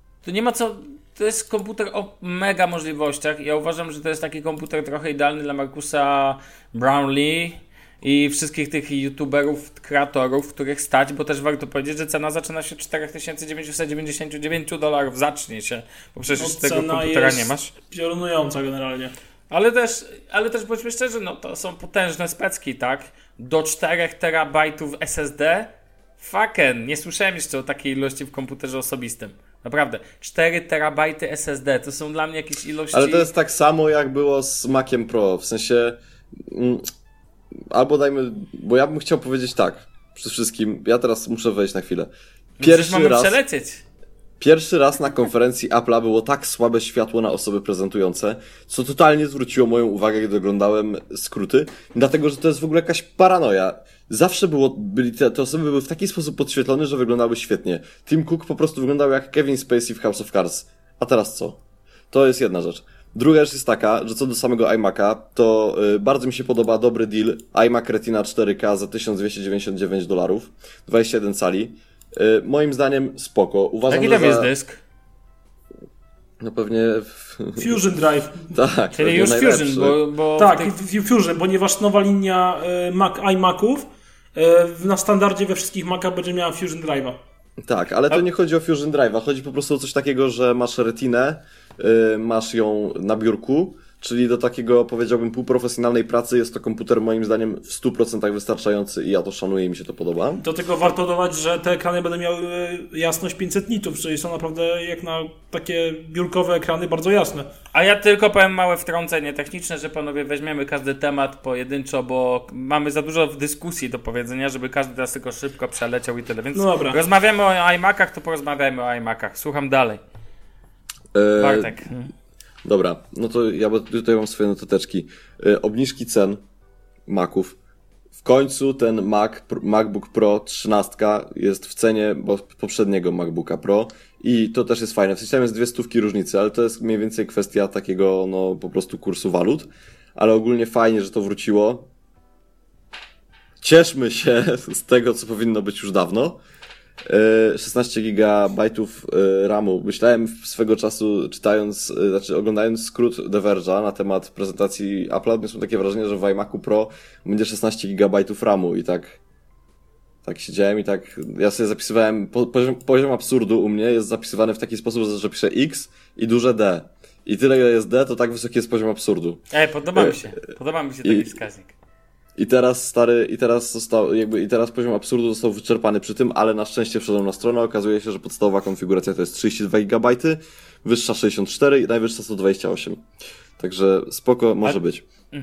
B: To jest komputer o mega możliwościach i ja uważam, że to jest taki komputer trochę idealny dla Marcusa Brownlee i wszystkich tych youtuberów, kreatorów, których stać, bo też warto powiedzieć, że cena zaczyna się od $4999, zacznie się, bo przecież tego komputera nie masz.
C: Piorunująca generalnie.
B: Ale też bądźmy szczerzy, to są potężne specki, tak? Do 4 terabajtów SSD? Nie słyszałem jeszcze o takiej ilości w komputerze osobistym. Naprawdę, 4 terabajty SSD, to są dla mnie jakieś ilości...
D: Ale to jest tak samo jak było z Maciem Pro, w sensie... Albo bo ja bym chciał powiedzieć tak. przy wszystkim, ja teraz muszę wejść na chwilę.
B: Przecież mamy przelecieć.
D: Pierwszy raz na konferencji Apple'a było tak słabe światło na osoby prezentujące, co totalnie zwróciło moją uwagę, gdy oglądałem skróty, dlatego, że to jest w ogóle jakaś paranoja. Zawsze te osoby były w taki sposób podświetlone, że wyglądały świetnie. Tim Cook po prostu wyglądał jak Kevin Spacey w House of Cards. A teraz co? To jest jedna rzecz. Druga rzecz jest taka, że co do samego iMac'a, to bardzo mi się podoba dobry deal. iMac Retina 4K za $1299, 21 cali. Moim zdaniem spoko. Uważam,
B: jaki tam jest dysk?
D: No pewnie...
C: Fusion Drive.
D: Tak.
B: Czyli już
D: najlepszy.
B: Fusion, bo
C: Tak, Fusion, ponieważ nowa linia iMaców na standardzie we wszystkich Macach będzie miała Fusion Drive'a.
D: Tak, ale to nie chodzi o Fusion Drive'a, chodzi po prostu o coś takiego, że masz retinę, masz ją na biurku, czyli do takiego, powiedziałbym, półprofesjonalnej pracy jest to komputer moim zdaniem w 100% wystarczający i ja to szanuję i mi się to podoba.
C: Do tego warto dodać, że te ekrany będą miały jasność 500 nitów, czyli są naprawdę jak na takie biurkowe ekrany bardzo jasne.
B: A ja tylko powiem małe wtrącenie techniczne, że panowie weźmiemy każdy temat pojedynczo, bo mamy za dużo w dyskusji do powiedzenia, żeby każdy teraz tylko szybko przeleciał i tyle. Więc
C: no dobra.
B: Rozmawiamy o iMacach, to porozmawiajmy o iMacach. Słucham dalej. Bartek.
D: Dobra, no to ja tutaj mam swoje notateczki. Obniżki cen Maców. W końcu ten MacBook Pro 13 jest w cenie poprzedniego MacBooka Pro i to też jest fajne. W sensie tam jest 200 różnicy, ale to jest mniej więcej kwestia takiego, no po prostu kursu walut. Ale ogólnie fajnie, że to wróciło. Cieszmy się z tego, co powinno być już dawno. 16 GB RAMu. Myślałem swego czasu oglądając skrót The Verge'a na temat prezentacji Apple'a, miałem takie wrażenie, że w iMacu Pro będzie 16 GB RAMu i tak siedziałem i tak, ja sobie zapisywałem, poziom absurdu u mnie jest zapisywany w taki sposób, że piszę X i duże D. I tyle ile jest D, to tak wysoki jest poziom absurdu.
B: Podoba mi się taki wskaźnik.
D: I teraz poziom absurdu został wyczerpany przy tym, ale na szczęście wszedłem na stronę, okazuje się, że podstawowa konfiguracja to jest 32 GB, wyższa 64 i najwyższa 128. Także spoko może być.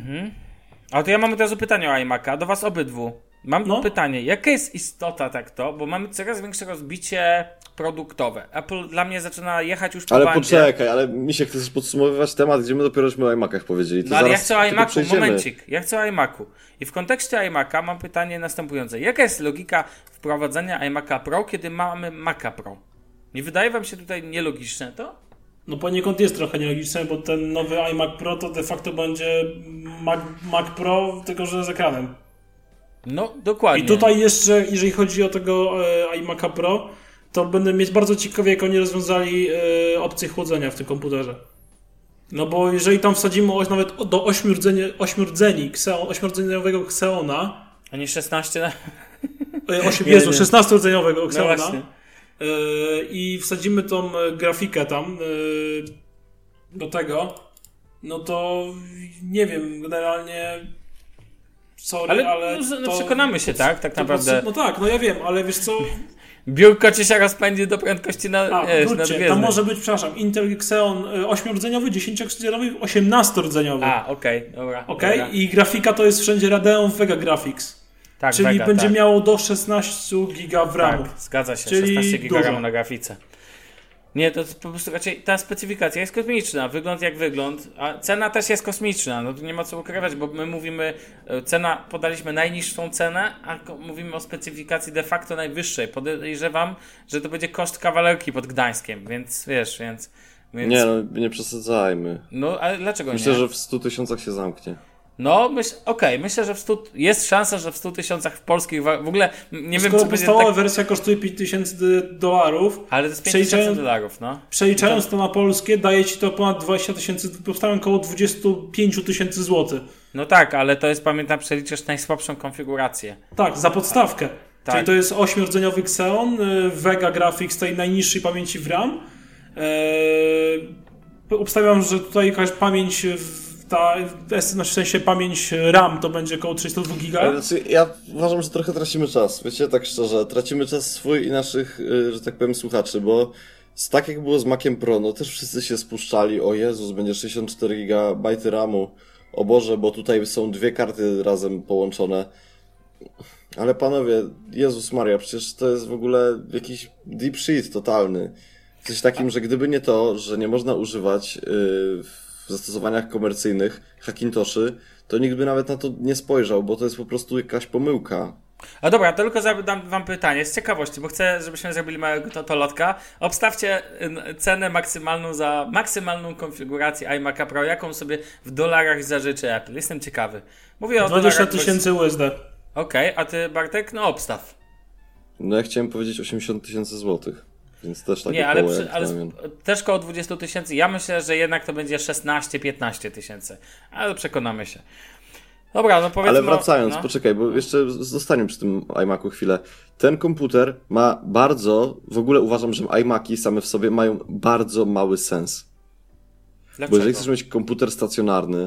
B: A to ja mam od razu pytanie o iMac'a, do was obydwu. Mam pytanie, jaka jest istota bo mamy coraz większe rozbicie produktowe. Apple dla mnie zaczyna jechać już po
D: ale
B: bandzie.
D: Poczekaj, ale Misiek, chcesz podsumowywać temat, gdzie my dopiero żeśmy o iMacach powiedzieli.
B: No ale ja chcę o iMacu, momencik. Ja chcę o iMacu. I w kontekście iMaca mam pytanie następujące. Jaka jest logika wprowadzenia iMaca Pro, kiedy mamy Maca Pro? Nie wydaje wam się tutaj nielogiczne to?
C: No poniekąd jest trochę nielogiczne, bo ten nowy iMac Pro to de facto będzie Mac Pro, tylko że z ekranem.
B: No, dokładnie.
C: I tutaj jeszcze, jeżeli chodzi o tego iMac'a Pro, to będę mieć bardzo ciekawie, jak oni rozwiązali opcję chłodzenia w tym komputerze. No bo jeżeli tam wsadzimy nawet do 8-rdzeniowego Xeona...
B: A nie 16 na...
C: 16-rdzeniowego Xeona.
B: No
C: i wsadzimy tą grafikę tam do tego, no to nie wiem, generalnie... Sorry, ale
B: przekonamy się, tak naprawdę.
C: No tak, no ja wiem, ale wiesz co...
B: Biurko ci się rozpędzi do prędkości nadgwiezdnej.
C: Tam może być, Intel Xeon 8-rdzeniowy, 10-rdzeniowy, 18-rdzeniowy.
B: Okej, dobra.
C: I grafika to jest wszędzie Radeon Vega Graphics.
B: Tak,
C: czyli
B: Vega,
C: będzie miało do 16 GB w RAMu.
B: Tak, zgadza się,
C: czyli
B: 16 GB RAMu na grafice. Nie, to po prostu raczej ta specyfikacja jest kosmiczna, wygląd jak wygląd, a cena też jest kosmiczna, no to nie ma co ukrywać, bo my mówimy, podaliśmy najniższą cenę, a mówimy o specyfikacji de facto najwyższej. Podejrzewam, że to będzie koszt kawalerki pod Gdańskiem, więc wiesz, więc...
D: Nie, no nie przesadzajmy.
B: No, ale dlaczego
D: Myślę,
B: nie?
D: że w 100 000 się zamknie.
B: No, myślę, że jest szansa, że w 100 000 w polskich w ogóle nie wiem, co będzie
C: podstawowa wersja kosztuje $5,000,
B: ale to jest $5,000, no.
C: Przeliczając to na polskie, daje ci to ponad 20 000, powstałem około 25 000 złotych.
B: No tak, ale to jest, pamiętam, przeliczasz najsłabszą konfigurację.
C: Tak, za podstawkę.
B: Tak.
C: Czyli to jest 8-rdzeniowy Xeon, Vega Graphics tej najniższej pamięci w RAM. Obstawiam, że tutaj jakaś pamięć w sensie pamięć RAM to będzie około 32 GB.
D: Ja uważam, że trochę tracimy czas. Wiecie, tak szczerze, tracimy czas swój i naszych, że tak powiem, słuchaczy, bo tak jak było z Maciem Pro, no też wszyscy się spuszczali, o Jezus, będzie 64 GB RAMu, o Boże, bo tutaj są dwie karty razem połączone. Ale panowie, Jezus Maria, przecież to jest w ogóle jakiś deep shit totalny. Coś takim, że gdyby nie to, że nie można używać w zastosowaniach komercyjnych Hackintoszy, to nikt by nawet na to nie spojrzał, bo to jest po prostu jakaś pomyłka.
B: A dobra, to tylko zadam wam pytanie z ciekawości, bo chcę, żebyśmy zrobili małego totolotka. Obstawcie cenę maksymalną za maksymalną konfigurację iMac'a Pro, jaką sobie w dolarach zażyczy Apple. Jestem ciekawy. Mówię o
C: 20 000 USD.
B: Okej, a ty, Bartek? No obstaw.
D: No ja chciałem powiedzieć 80 000 złotych, więc też takie
B: Nie, ale,
D: koło
B: też koło 20 000. Ja myślę, że jednak to będzie 16-15 tysięcy, ale przekonamy się. Dobra, no powiedzmy...
D: Ale wracając,
B: no.
D: Poczekaj, bo jeszcze zostaniemy przy tym iMacu chwilę. Ten komputer ma w ogóle uważam, że iMaki same w sobie mają bardzo mały sens.
B: Dlaczego?
D: Bo jeżeli chcesz mieć komputer stacjonarny,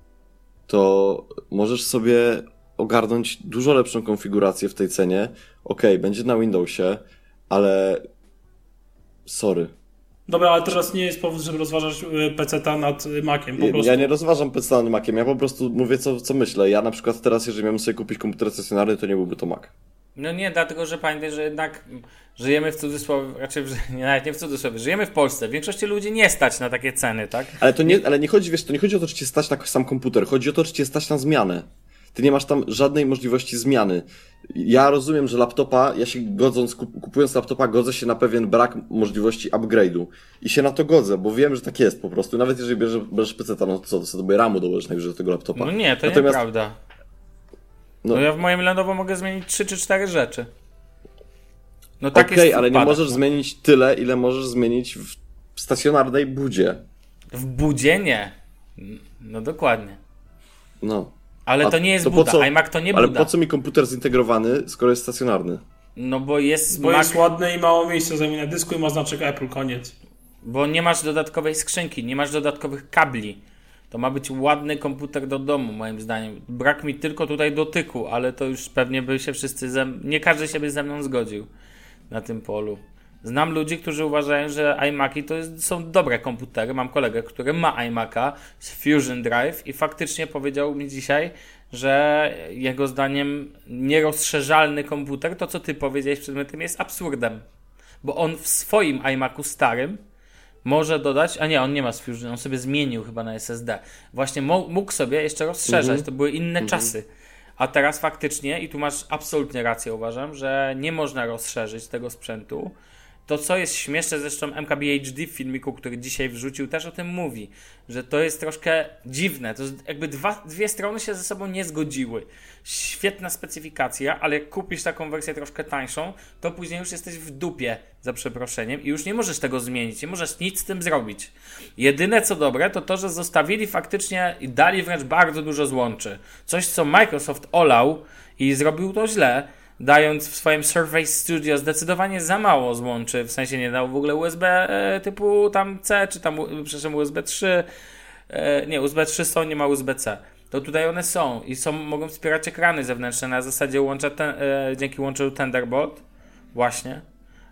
D: to możesz sobie ogarnąć dużo lepszą konfigurację w tej cenie. Okej, będzie na Windowsie, ale sorry.
C: Dobra, ale teraz nie jest powód, żeby rozważać PC-ta nad Maciem, po prostu.
D: Ja nie rozważam PC nad Maciem, ja po prostu mówię co myślę. Ja na przykład teraz, jeżeli miałbym sobie kupić komputer stacjonarny, to nie byłby to Mac.
B: No nie, dlatego, że pamiętaj, że jednak żyjemy w cudzysłowie, raczej nawet nie w cudzysłowie, żyjemy w Polsce. Większości ludzi nie stać na takie ceny, tak?
D: Ale nie chodzi, wiesz, to nie chodzi o to, czy cię stać na sam komputer, chodzi o to, czy cię stać na zmianę. Ty nie masz tam żadnej możliwości zmiany. Ja rozumiem, że laptopa, ja się kupując laptopa, godzę się na pewien brak możliwości upgrade'u. I się na to godzę, bo wiem, że tak jest po prostu. Nawet jeżeli bierzesz PC, no to co, to sobie RAMu dołożysz najwyżej do tego laptopa.
B: No nie, to
D: Natomiast...
B: nieprawda. No ja w moim Lenovo mogę zmienić 3 czy 4 rzeczy. No tak jest.
D: Okej, ale nie możesz zmienić tyle, ile możesz zmienić w stacjonarnej budzie.
B: W budzie nie. No dokładnie.
D: No.
B: Ale to nie jest buda. iMac to nie buda.
D: Ale po co mi komputer zintegrowany, skoro jest stacjonarny?
B: No bo jest
C: Bo jest ładny i mało miejsca zajmuje na dysku i ma znaczek Apple, koniec.
B: Bo nie masz dodatkowej skrzynki, nie masz dodatkowych kabli. To ma być ładny komputer do domu, moim zdaniem. Brak mi tylko tutaj dotyku, ale to już pewnie by się wszyscy nie każdy się by ze mną zgodził na tym polu. Znam ludzi, którzy uważają, że iMaki są dobre komputery. Mam kolegę, który ma iMaca z Fusion Drive i faktycznie powiedział mi dzisiaj, że jego zdaniem nierozszerzalny komputer, to co ty powiedziałeś przed momentem, jest absurdem. Bo on w swoim iMacu starym może dodać, a nie, on nie ma z Fusion, on sobie zmienił chyba na SSD. Właśnie mógł sobie jeszcze rozszerzać, to były inne czasy. A teraz faktycznie, i tu masz absolutnie rację, uważam, że nie można rozszerzyć tego sprzętu. To, co jest śmieszne, zresztą MKBHD w filmiku, który dzisiaj wrzucił, też o tym mówi, że to jest troszkę dziwne. To jakby dwie strony się ze sobą nie zgodziły. Świetna specyfikacja, ale jak kupisz taką wersję troszkę tańszą, to później już jesteś w dupie, za przeproszeniem, i już nie możesz tego zmienić, nie możesz nic z tym zrobić. Jedyne co dobre, to to, że zostawili faktycznie i dali wręcz bardzo dużo złączy. Coś, co Microsoft olał i zrobił to źle, dając w swoim Surface Studio zdecydowanie za mało złączy, w sensie nie dał w ogóle USB typu tam C, czy tam, przepraszam, USB 3, nie, USB 3 są, nie ma USB-C. To tutaj one są i mogą wspierać ekrany zewnętrzne na zasadzie dzięki łączu Thunderbolt, właśnie.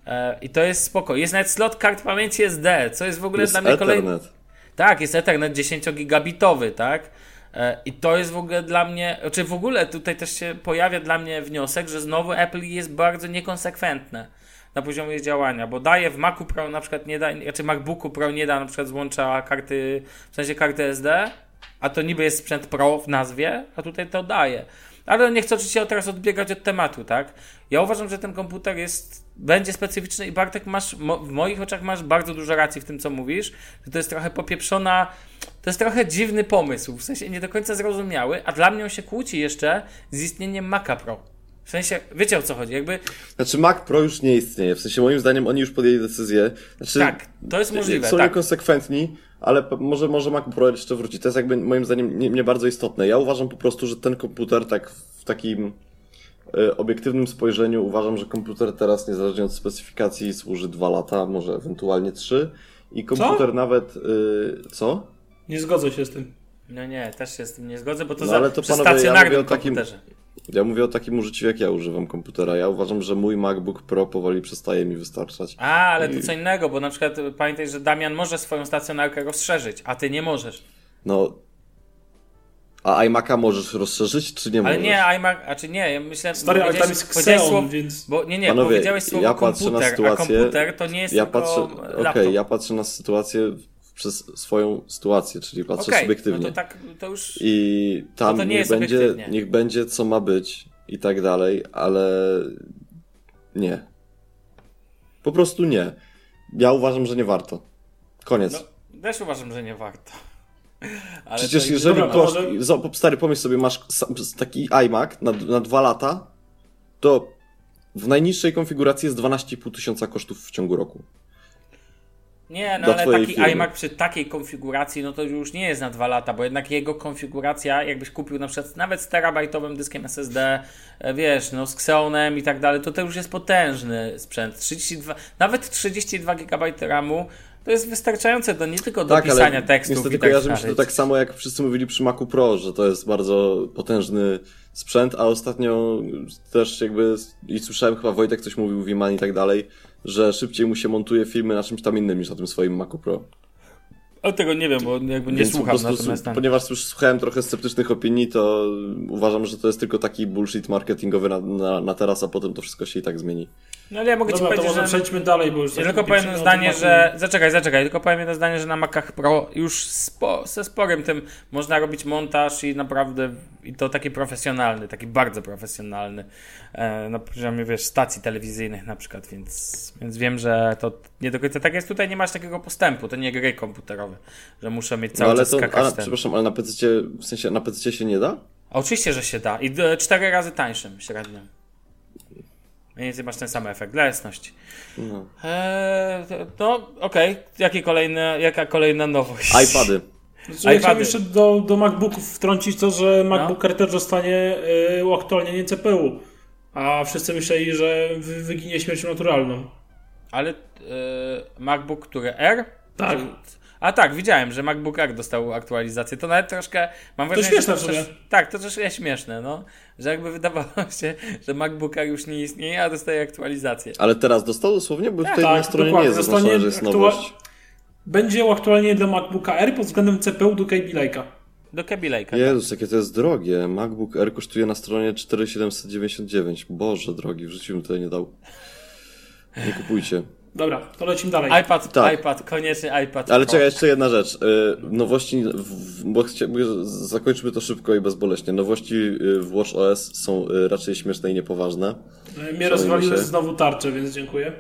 B: I to jest spoko. Jest nawet slot kart pamięci SD, co jest w ogóle dla mnie kolejny. Tak, jest Ethernet 10-gigabitowy, tak? I to jest w ogóle dla mnie, znaczy w ogóle tutaj też się pojawia dla mnie wniosek, że znowu Apple jest bardzo niekonsekwentne na poziomie działania, bo daje w Macu Pro na przykład nie da, znaczy MacBooku Pro nie da na przykład złącza karty, w sensie karty SD, a to niby jest sprzęt Pro w nazwie, a tutaj to daje. Ale nie chcę oczywiście teraz odbiegać od tematu, tak? Ja uważam, że ten komputer będzie specyficzny i Bartek w moich oczach masz bardzo dużo racji w tym, co mówisz, że to jest trochę popieprzona, to jest trochę dziwny pomysł, w sensie nie do końca zrozumiały, a dla mnie on się kłóci jeszcze z istnieniem Maca Pro. W sensie, wiecie o co chodzi, jakby...
D: Znaczy Mac Pro już nie istnieje, w sensie moim zdaniem oni już podjęli decyzję. Znaczy,
B: tak, to jest możliwe.
D: Są
B: tak.
D: niekonsekwentni, ale może Mac Pro jeszcze wróci. To jest jakby moim zdaniem nie bardzo istotne. Ja uważam po prostu, że ten komputer tak w takim obiektywnym spojrzeniu uważam, że komputer teraz niezależnie od specyfikacji służy 2 lata, może ewentualnie 3 i komputer nawet... co?
C: Nie zgodzę się z tym.
B: No nie, też się z tym nie zgodzę, bo to
D: ale to
B: przy
D: panowie,
B: stacjonarnym komputerze.
D: Ja mówię o takim użyciu, jak ja używam komputera. Ja uważam, że mój MacBook Pro powoli przestaje mi wystarczać.
B: Ale to co innego, bo na przykład pamiętaj, że Damian może swoją stacjonarkę rozszerzyć, a ty nie możesz.
D: No, A iMac'a możesz rozszerzyć, czy nie możesz?
B: Ale nie, iMac, a czy nie, ja myślałem...
C: Stary, ale tam jest Xeon, więc...
B: Bo nie,
D: Panowie,
B: powiedziałeś słowo
D: ja patrzę
B: komputer,
D: na sytuację,
B: a komputer to nie jest tylko laptop.
D: Ja patrzę na sytuację przez swoją sytuację, czyli patrzę subiektywnie.
B: No to tak, to już...
D: I tam
B: to nie
D: niech będzie co ma być i tak dalej, ale nie. Po prostu nie. Ja uważam, że nie warto. Koniec.
B: No, też uważam, że nie warto. Ale
D: przecież jeżeli stary pomyśl sobie, masz taki iMac na 2 lata, to w najniższej konfiguracji jest 12,5 tysiąca kosztów w ciągu roku.
B: Nie, no ale taki iMac przy takiej konfiguracji, no to już nie jest na 2 lata, bo jednak jego konfiguracja, jakbyś kupił na przykład nawet z terabajtowym dyskiem SSD, wiesz, no z Xeonem i tak dalej, to już jest potężny sprzęt. Nawet 32 GB RAMu to jest wystarczające nie tylko do pisania tekstów.
D: Niestety kojarzy mi się to tak samo, jak wszyscy mówili przy Macu Pro, że to jest bardzo potężny sprzęt, a ostatnio też jakby, i słyszałem, chyba Wojtek coś mówił, Wiman i tak dalej, że szybciej mu się montuje filmy na czymś tam innym niż na tym swoim Macu Pro.
B: O tego nie wiem, bo jakby nie słucham. Natomiast
D: ponieważ już słuchałem trochę sceptycznych opinii, to uważam, że to jest tylko taki bullshit marketingowy na teraz, a potem to wszystko się i tak zmieni.
B: No ale ja mogę ci powiedzieć,
C: to może przejdźmy dalej, bo już...
B: Ja tylko powiem jedno zdanie, że... Zaczekaj, tylko powiem jedno zdanie, że na Macach Pro już ze sporym tym można robić montaż i naprawdę... I to taki profesjonalny, taki bardzo profesjonalny. Na poziomie, wiesz, stacji telewizyjnych na przykład, więc wiem, że to nie do końca tak jest. Tutaj nie masz takiego postępu, to nie gry komputerowe, że muszę mieć cały czas skakać
D: przepraszam, ale na PC, w sensie na PC się nie da?
B: A oczywiście, że się da. I 4 razy tańszym średnio. Mniej więcej masz ten sam efekt, dla jasności. No, okej. Jaka kolejna nowość?
D: iPady.
C: Ja chciałem jeszcze do MacBooków wtrącić to, że MacBook Air też dostanie uaktualnienie CPU. A wszyscy myśleli, że wyginie śmiercią naturalną.
B: Ale MacBook, który Air?
C: Tak.
B: A tak, widziałem, że MacBook Air dostał aktualizację. To nawet troszkę... Mam wrażenie,
C: to śmieszne w sumie.
B: Tak, to troszkę śmieszne, no. Że jakby wydawało się, że MacBook Air już nie istnieje, a dostaje aktualizację.
D: Ale teraz dostał dosłownie? Bo tutaj na stronie nie jest zaznaczone, że jest nowość.
C: Będzie uaktualnienie dla MacBooka Air pod względem CPU do Kaby Lake'a.
B: Do Kaby Lake'a.
D: Jezus, jakie to jest drogie. MacBook Air kosztuje na stronie 4799. Boże drogi, w życiu bym tutaj nie dał. Nie kupujcie.
C: Dobra, to lecimy dalej.
B: iPad, koniecznie iPad.
D: Ale czekaj, jeszcze jedna rzecz. Nowości, bo zakończmy to szybko i bezboleśnie. Nowości w WatchOS są raczej śmieszne i niepoważne.
C: Mnie rozwaliły znowu tarczę, więc dziękuję.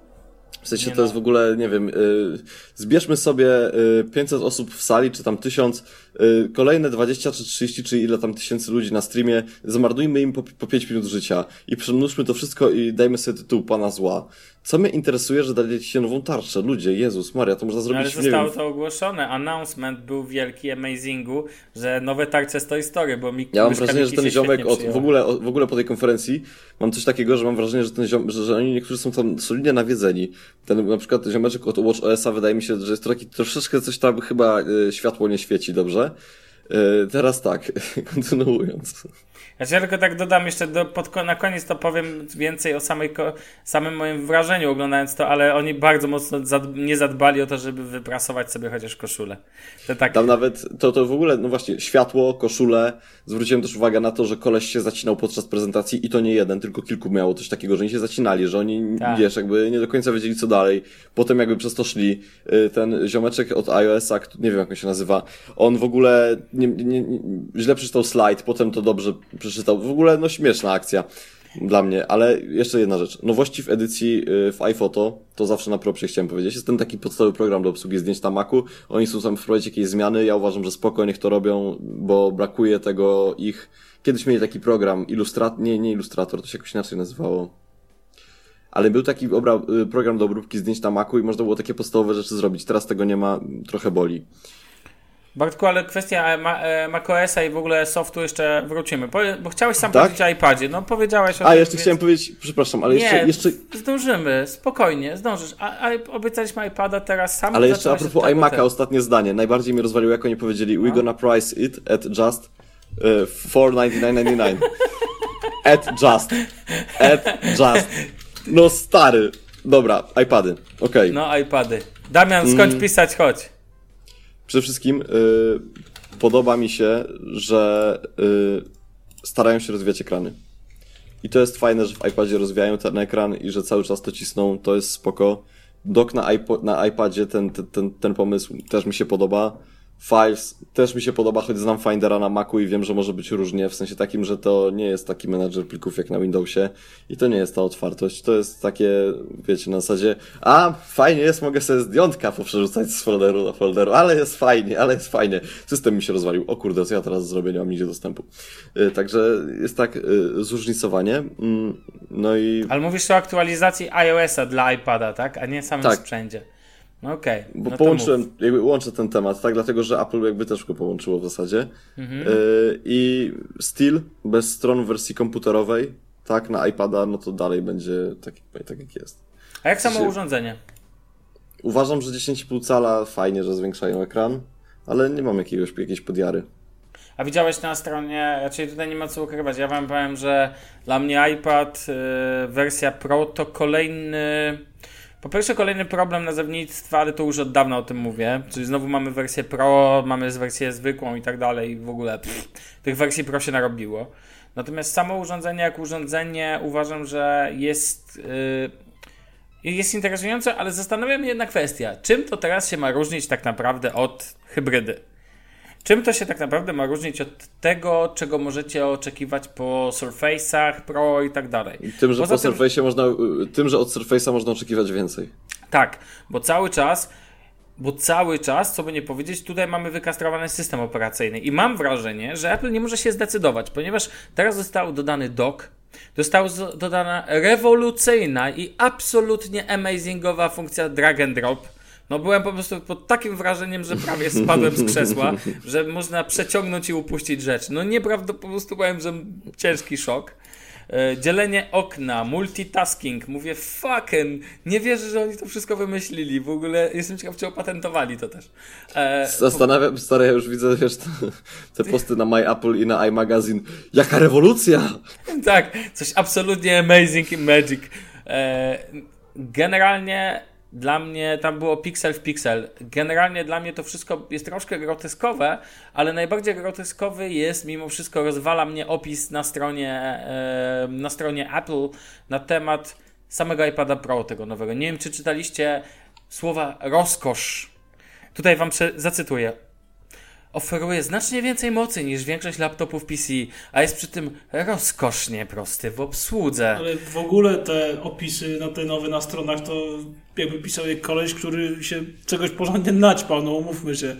D: W sensie to jest w ogóle, nie wiem, zbierzmy sobie 500 osób w sali, czy tam 1000, kolejne 20 czy 30, czy ile tam tysięcy ludzi na streamie, zamardujmy im po 5 minut życia i przemnóżmy to wszystko i dajmy sobie tytuł Pana Zła. Co mnie interesuje, że daliście się nową tarczę? Ludzie, Jezus Maria, to można zrobić,
B: ale zostało to ogłoszone. Announcement był wielki, amazingu, że nowe tarcze z Toy Story, bo
D: ja mam wrażenie, że ten ziomek w ogóle po tej konferencji mam coś takiego, że mam wrażenie, że ten że oni niektórzy są tam solidnie nawiedzeni. Ten na przykład ziomeczek od WatchOS-a wydaje mi się, że jest to taki troszeczkę coś tam chyba światło nie świeci dobrze. Teraz tak, kontynuując.
B: Ja tylko tak dodam jeszcze na koniec, to powiem więcej o samym moim wrażeniu oglądając to, ale oni bardzo mocno nie zadbali o to, żeby wyprasować sobie chociaż koszulę.
D: Tam nawet, to w ogóle, no właśnie, światło, koszule, zwróciłem też uwagę na to, że koleś się zacinał podczas prezentacji i to nie jeden, tylko kilku miało coś takiego, że oni się zacinali, że oni, wiesz, jakby nie do końca wiedzieli co dalej. Potem jakby przez to szli. Ten ziomeczek od iOS-a, nie wiem jak on się nazywa, on w ogóle źle przeczytał slajd, potem to dobrze przeczytał. W ogóle, no śmieszna akcja dla mnie, ale jeszcze jedna rzecz. Nowości w edycji w iPhoto, to zawsze na propsie chciałem powiedzieć, jest ten taki podstawowy program do obsługi zdjęć na Macu. Oni chcą tam wprowadzić jakieś zmiany, ja uważam, że spoko, niech to robią, bo brakuje tego ich... Kiedyś mieli taki program, nie Illustrator, to się jakoś inaczej nazywało. Ale był taki program do obróbki zdjęć na Macu i można było takie podstawowe rzeczy zrobić. Teraz tego nie ma, trochę boli.
B: Bartku, ale kwestia macOS-a i w ogóle softu jeszcze wrócimy, bo chciałeś sam powiedzieć o iPadzie, no powiedziałeś o tym.
D: Jeszcze chciałem powiedzieć, przepraszam, ale jeszcze...
B: zdążymy, spokojnie, zdążysz. Obiecaliśmy iPada teraz sam.
D: Ale jeszcze a propos iMac'a, ostatnie zdanie. Najbardziej mnie rozwaliło, jak oni powiedzieli, we're gonna price it at just $499.99. At just. No stary. Dobra, iPady, okej.
B: No iPady. Damian, skończ pisać, chodź.
D: Przede wszystkim podoba mi się, że starają się rozwijać ekrany. I to jest fajne, że w iPadzie rozwijają ten ekran i że cały czas to cisną, to jest spoko. Dock na iPadzie, ten pomysł też mi się podoba. Files też mi się podoba, choć znam Findera na Macu i wiem, że może być różnie, w sensie takim, że to nie jest taki menadżer plików jak na Windowsie i to nie jest ta otwartość, to jest takie, wiecie, na zasadzie fajnie jest, mogę sobie zdjątka poprzerzucać z folderu do folderu, ale jest fajnie. System mi się rozwalił, o kurde, co ja teraz zrobię, nie mam nigdzie dostępu. Także jest tak zróżnicowanie, no i...
B: Ale mówisz o aktualizacji iOS-a dla iPada, tak? A nie samym sprzęcie. Okej.
D: Bo
B: no
D: łączę ten temat, tak, dlatego, że Apple jakby też go połączyło w zasadzie. I Steel bez stron w wersji komputerowej, tak, na iPada, no to dalej będzie tak jak jest.
B: A jak samo urządzenie?
D: Uważam, że 10,5 cala fajnie, że zwiększają ekran, ale nie mam jakiejś podjary.
B: A widziałeś na stronie, raczej tutaj nie ma co ukrywać, ja wam powiem, że dla mnie iPad wersja Pro to po pierwsze kolejny problem nazewnictwa, ale to już od dawna o tym mówię, czyli znowu mamy wersję Pro, mamy wersję zwykłą i tak dalej i w ogóle tych wersji Pro się narobiło. Natomiast samo urządzenie jak urządzenie uważam, że jest interesujące, ale zastanawia mnie jedna kwestia. Czym to teraz się ma różnić tak naprawdę od hybrydy? Czym to się tak naprawdę ma różnić od tego, czego możecie oczekiwać po Surface'ach Pro i tak dalej?
D: Tym, że od Surface'a można oczekiwać więcej.
B: Tak, bo cały czas, co by nie powiedzieć, tutaj mamy wykastrowany system operacyjny i mam wrażenie, że Apple nie może się zdecydować, ponieważ teraz został dodany dock, została dodana rewolucyjna i absolutnie amazingowa funkcja drag and drop. No byłem po prostu pod takim wrażeniem, że prawie spadłem z krzesła, że można przeciągnąć i upuścić rzecz. No nieprawdopodobnie, po prostu powiem, że ciężki szok. Dzielenie okna, multitasking, mówię nie wierzę, że oni to wszystko wymyślili, w ogóle jestem ciekaw, czy opatentowali to też.
D: Zastanawiam, stary, ja już widzę, wiesz, te posty na My Apple i na iMagazine, jaka rewolucja!
B: Tak, coś absolutnie amazing i magic. Generalnie dla mnie tam było piksel w piksel. Generalnie dla mnie to wszystko jest troszkę groteskowe, ale najbardziej groteskowy jest, mimo wszystko rozwala mnie opis na stronie Apple na temat samego iPada Pro, tego nowego. Nie wiem, czy czytaliście słowa rozkosz. Tutaj wam zacytuję. Oferuje znacznie więcej mocy niż większość laptopów PC, a jest przy tym rozkosznie prosty w obsłudze.
C: Ale w ogóle te opisy na te nowe na stronach to jakby pisał je koleś, który się czegoś porządnie naćpał, no umówmy się.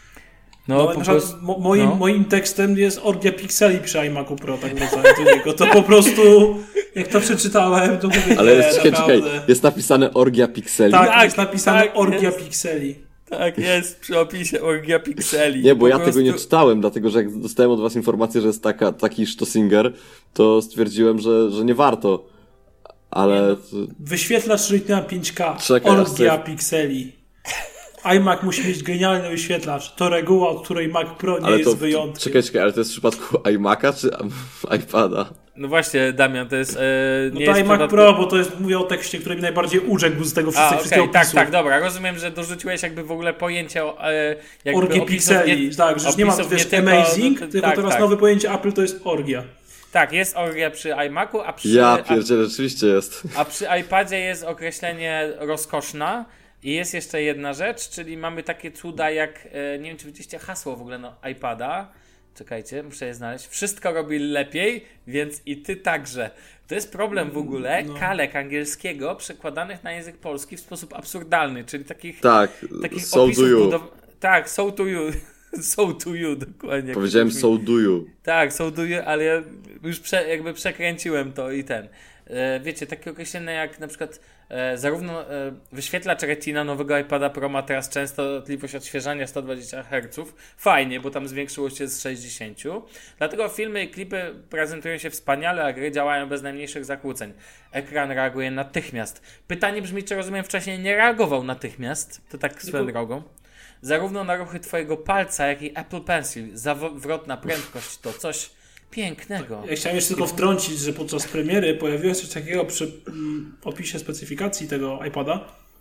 C: No, po prostu, moim tekstem jest orgia pikseli przy iMacu Pro, tak wracając do niego. To po prostu, jak to przeczytałem, to mówię,
D: ale czekaj, jest napisane orgia pikseli.
C: Tak, jest napisane orgia pikseli.
B: Tak jest, przy opisie orgia pikseli.
D: Nie, bo ja tego nie czytałem, dlatego że jak dostałem od was informację, że jest taki Stossinger, to stwierdziłem, że nie warto. Ale...
C: Wyświetlacz rytmia 5K,
D: czekaj,
C: orgia pikseli. iMac musi mieć genialny wyświetlacz. To reguła, od której Mac Pro nie jest wyjątkiem.
D: Czekaj, ale to jest w przypadku iMac'a czy iPada?
B: No właśnie, Damian, to jest...
C: to iMac Pro, bo to jest, mówię o tekście, który mi najbardziej urzekł z tego wszystkiego opisów.
B: Tak, dobra, rozumiem, że dorzuciłeś jakby w ogóle pojęcie
C: orgie pikseli, tak, że już nie ma, wiesz, amazing, tylko teraz nowe pojęcie Apple to jest orgia.
B: Tak, jest orgia przy iMacu, a przy...
D: Ja pierdzielę, rzeczywiście jest.
B: A przy iPadzie jest określenie rozkoszna. I jest jeszcze jedna rzecz, czyli mamy takie cuda jak, nie wiem czy widzieliście hasło w ogóle na iPada, czekajcie, muszę je znaleźć, wszystko robi lepiej, więc i ty także. To jest problem w ogóle kalek angielskiego przekładanych na język polski w sposób absurdalny, czyli takich
D: so
B: opisów
D: do you.
B: Tak, so to you. So to you, dokładnie.
D: Powiedziałem so do you.
B: Tak, so do you, ale ja już jakby przekręciłem to i ten. Wiecie, takie określenia jak na przykład zarówno wyświetlacz Retina nowego iPada Pro ma teraz częstotliwość odświeżania 120 Hz. Fajnie, bo tam zwiększyło się z 60. Dlatego filmy i klipy prezentują się wspaniale, a gry działają bez najmniejszych zakłóceń. Ekran reaguje natychmiast. Pytanie brzmi, czy rozumiem, wcześniej nie reagował natychmiast? To tak swoją drogą. Zarówno na ruchy twojego palca, jak i Apple Pencil. Zawrotna prędkość to coś pięknego.
C: Ja chciałem jeszcze tylko wtrącić, że podczas premiery pojawiło się coś takiego przy opisie specyfikacji tego iPada,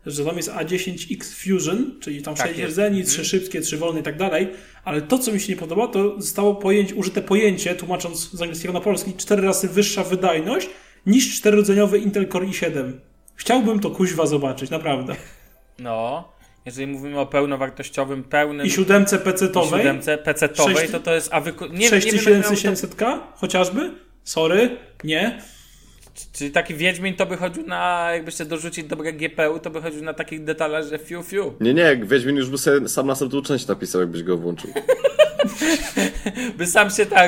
C: że tam jest A10X Fusion, czyli tam 6
B: jest.
C: rdzeni, 3 szybkie, 3 wolne i tak dalej, ale to, co mi się nie podoba, to zostało użyte pojęcie, tłumacząc z angielskiego na polski, 4 razy wyższa wydajność niż 4-rdzeniowy Intel Core i7. Chciałbym to kuźwa zobaczyć, naprawdę.
B: No, jeżeli mówimy o pełnowartościowym, pełnym...
C: I 7 PC-towej.
B: 7 PC-towej, to jest...
C: 6700K chociażby? Sorry, nie.
B: Czyli taki Wiedźmin to by chodził na... Jakbyście dorzucić dobre GPU, to by chodził na takich detalach, że fiu.
D: Nie, Wiedźmin już by sobie sam następną część napisał, jakbyś go włączył.
B: By sam się tak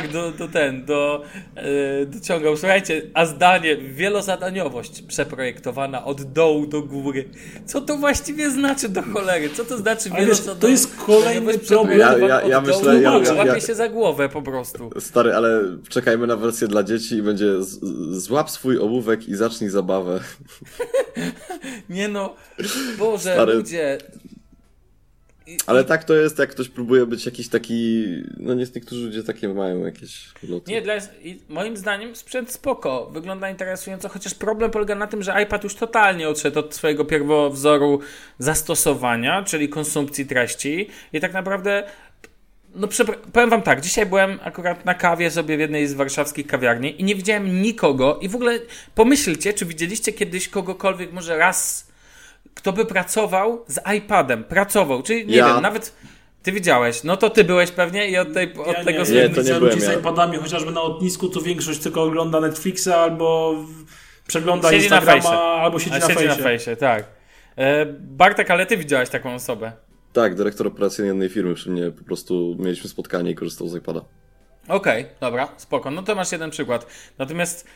B: dociągał. Słuchajcie, a zdanie, wielozadaniowość przeprojektowana od dołu do góry. Co to właściwie znaczy do cholery? Co to znaczy wielozadaniowość?
C: To jest kolejny problem.
D: Ja myślę...
B: Łapie się za głowę po prostu.
D: Stary, ale czekajmy na wersję dla dzieci i będzie złap swój ołówek i zacznij zabawę.
B: Nie no, Boże,
D: Stary.
B: ludzie...
D: Ale tak to jest, jak ktoś próbuje być jakiś taki... No niektórzy ludzie takie mają jakieś loty.
B: Nie, moim zdaniem sprzęt spoko, wygląda interesująco, chociaż problem polega na tym, że iPad już totalnie odszedł od swojego pierwowzoru zastosowania, czyli konsumpcji treści i tak naprawdę... No powiem wam tak, dzisiaj byłem akurat na kawie sobie w jednej z warszawskich kawiarni i nie widziałem nikogo i w ogóle pomyślcie, czy widzieliście kiedyś kogokolwiek może raz, kto by pracował z iPadem, czyli nie wiem, nawet ty widziałeś, no to ty byłeś pewnie i od tego...
D: Nie, to nie byłem
C: ludzi z iPadami, chociażby na lotnisku, to większość tylko ogląda Netflixa albo przegląda
B: siedzi
C: Instagrama, albo siedzi na
B: fejsie. Tak. Bartek, ale ty widziałeś taką osobę.
D: Tak, dyrektor operacyjny jednej firmy przy mnie, po prostu mieliśmy spotkanie i korzystał z iPada.
B: Okej, dobra, spoko. No to masz jeden przykład. Natomiast...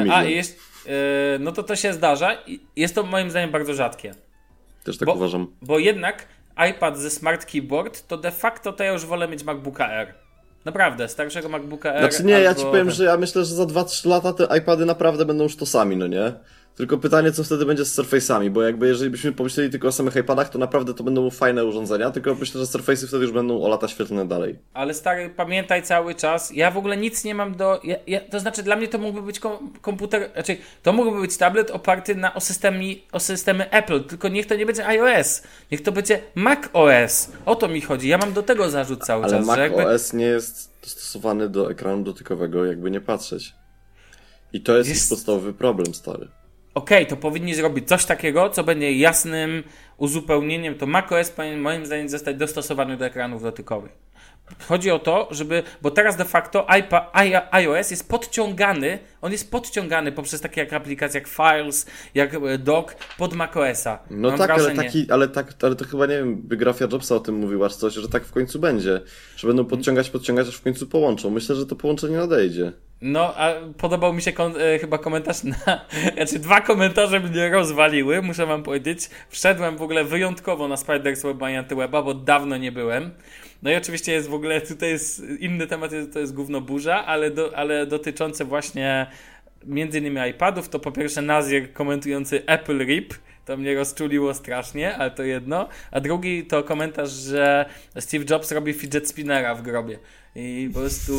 B: no to się zdarza i jest to moim zdaniem bardzo rzadkie.
D: Też tak uważam.
B: Bo jednak iPad ze Smart Keyboard to de facto to ja już wolę mieć MacBooka Air. Naprawdę, starszego MacBooka Air.
D: Znaczy nie, ja ci powiem, że ja myślę, że za 2-3 lata te iPady naprawdę będą już tosami, no nie? Tylko pytanie, co wtedy będzie z Surface'ami, bo jakby jeżeli byśmy pomyśleli tylko o samych iPadach, to naprawdę to będą fajne urządzenia, tylko myślę, że Surface'y wtedy już będą o lata świetlne dalej. Ale
B: stary, pamiętaj cały czas, ja w ogóle nic nie mam to znaczy dla mnie to mógłby być komputer, to mógłby być tablet oparty o systemy Apple, tylko niech to nie będzie iOS, niech to będzie macOS. O to mi chodzi, ja mam do tego zarzut cały czas.
D: Ale macOS nie jest dostosowany do ekranu dotykowego, jakby nie patrzeć. I to jest podstawowy problem, stary.
B: Okej, to powinni zrobić coś takiego, co będzie jasnym uzupełnieniem. To macOS powinien moim zdaniem zostać dostosowany do ekranów dotykowych. Chodzi o to, bo teraz de facto iOS jest podciągany, on jest podciągany poprzez takie jak aplikacje jak Files, jak Dock pod macOSa.
D: No mam tak, ale to chyba nie wiem, biografia Jobsa o tym mówiła, czy coś, że tak w końcu będzie. Że będą podciągać, aż w końcu połączą. Myślę, że to połączenie nadejdzie.
B: No, a podobał mi się chyba komentarz dwa komentarze mnie rozwaliły, muszę wam powiedzieć. Wszedłem w ogóle wyjątkowo na Spiders Weba i Antyweba, bo dawno nie byłem. No i oczywiście jest w ogóle, tutaj jest inny temat, to jest gówno burza, ale dotyczące właśnie między innymi iPadów, to po pierwsze Nazier komentujący Apple RIP, to mnie rozczuliło strasznie, ale to jedno. A drugi to komentarz, że Steve Jobs robi fidget spinnera w grobie. I po prostu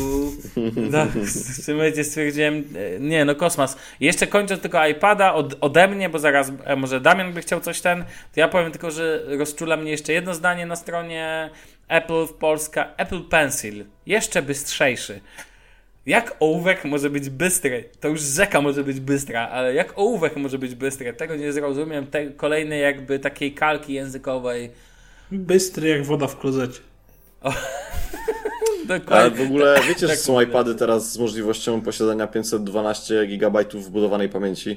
B: w tym momencie stwierdziłem, nie no kosmos. I jeszcze kończąc tylko iPada ode mnie, bo zaraz może Damian by chciał coś to ja powiem tylko, że rozczula mnie jeszcze jedno zdanie na stronie Apple w Polska, Apple Pencil, jeszcze bystrzejszy. Jak ołówek może być bystry? To już rzeka może być bystra, ale jak ołówek może być bystry? Tego nie zrozumiem. Kolejnej jakby takiej kalki językowej.
C: Bystry jak woda w klozecie.
B: Dokładnie.
D: Ale w ogóle wiecie, że są iPady teraz z możliwością posiadania 512 GB wbudowanej pamięci?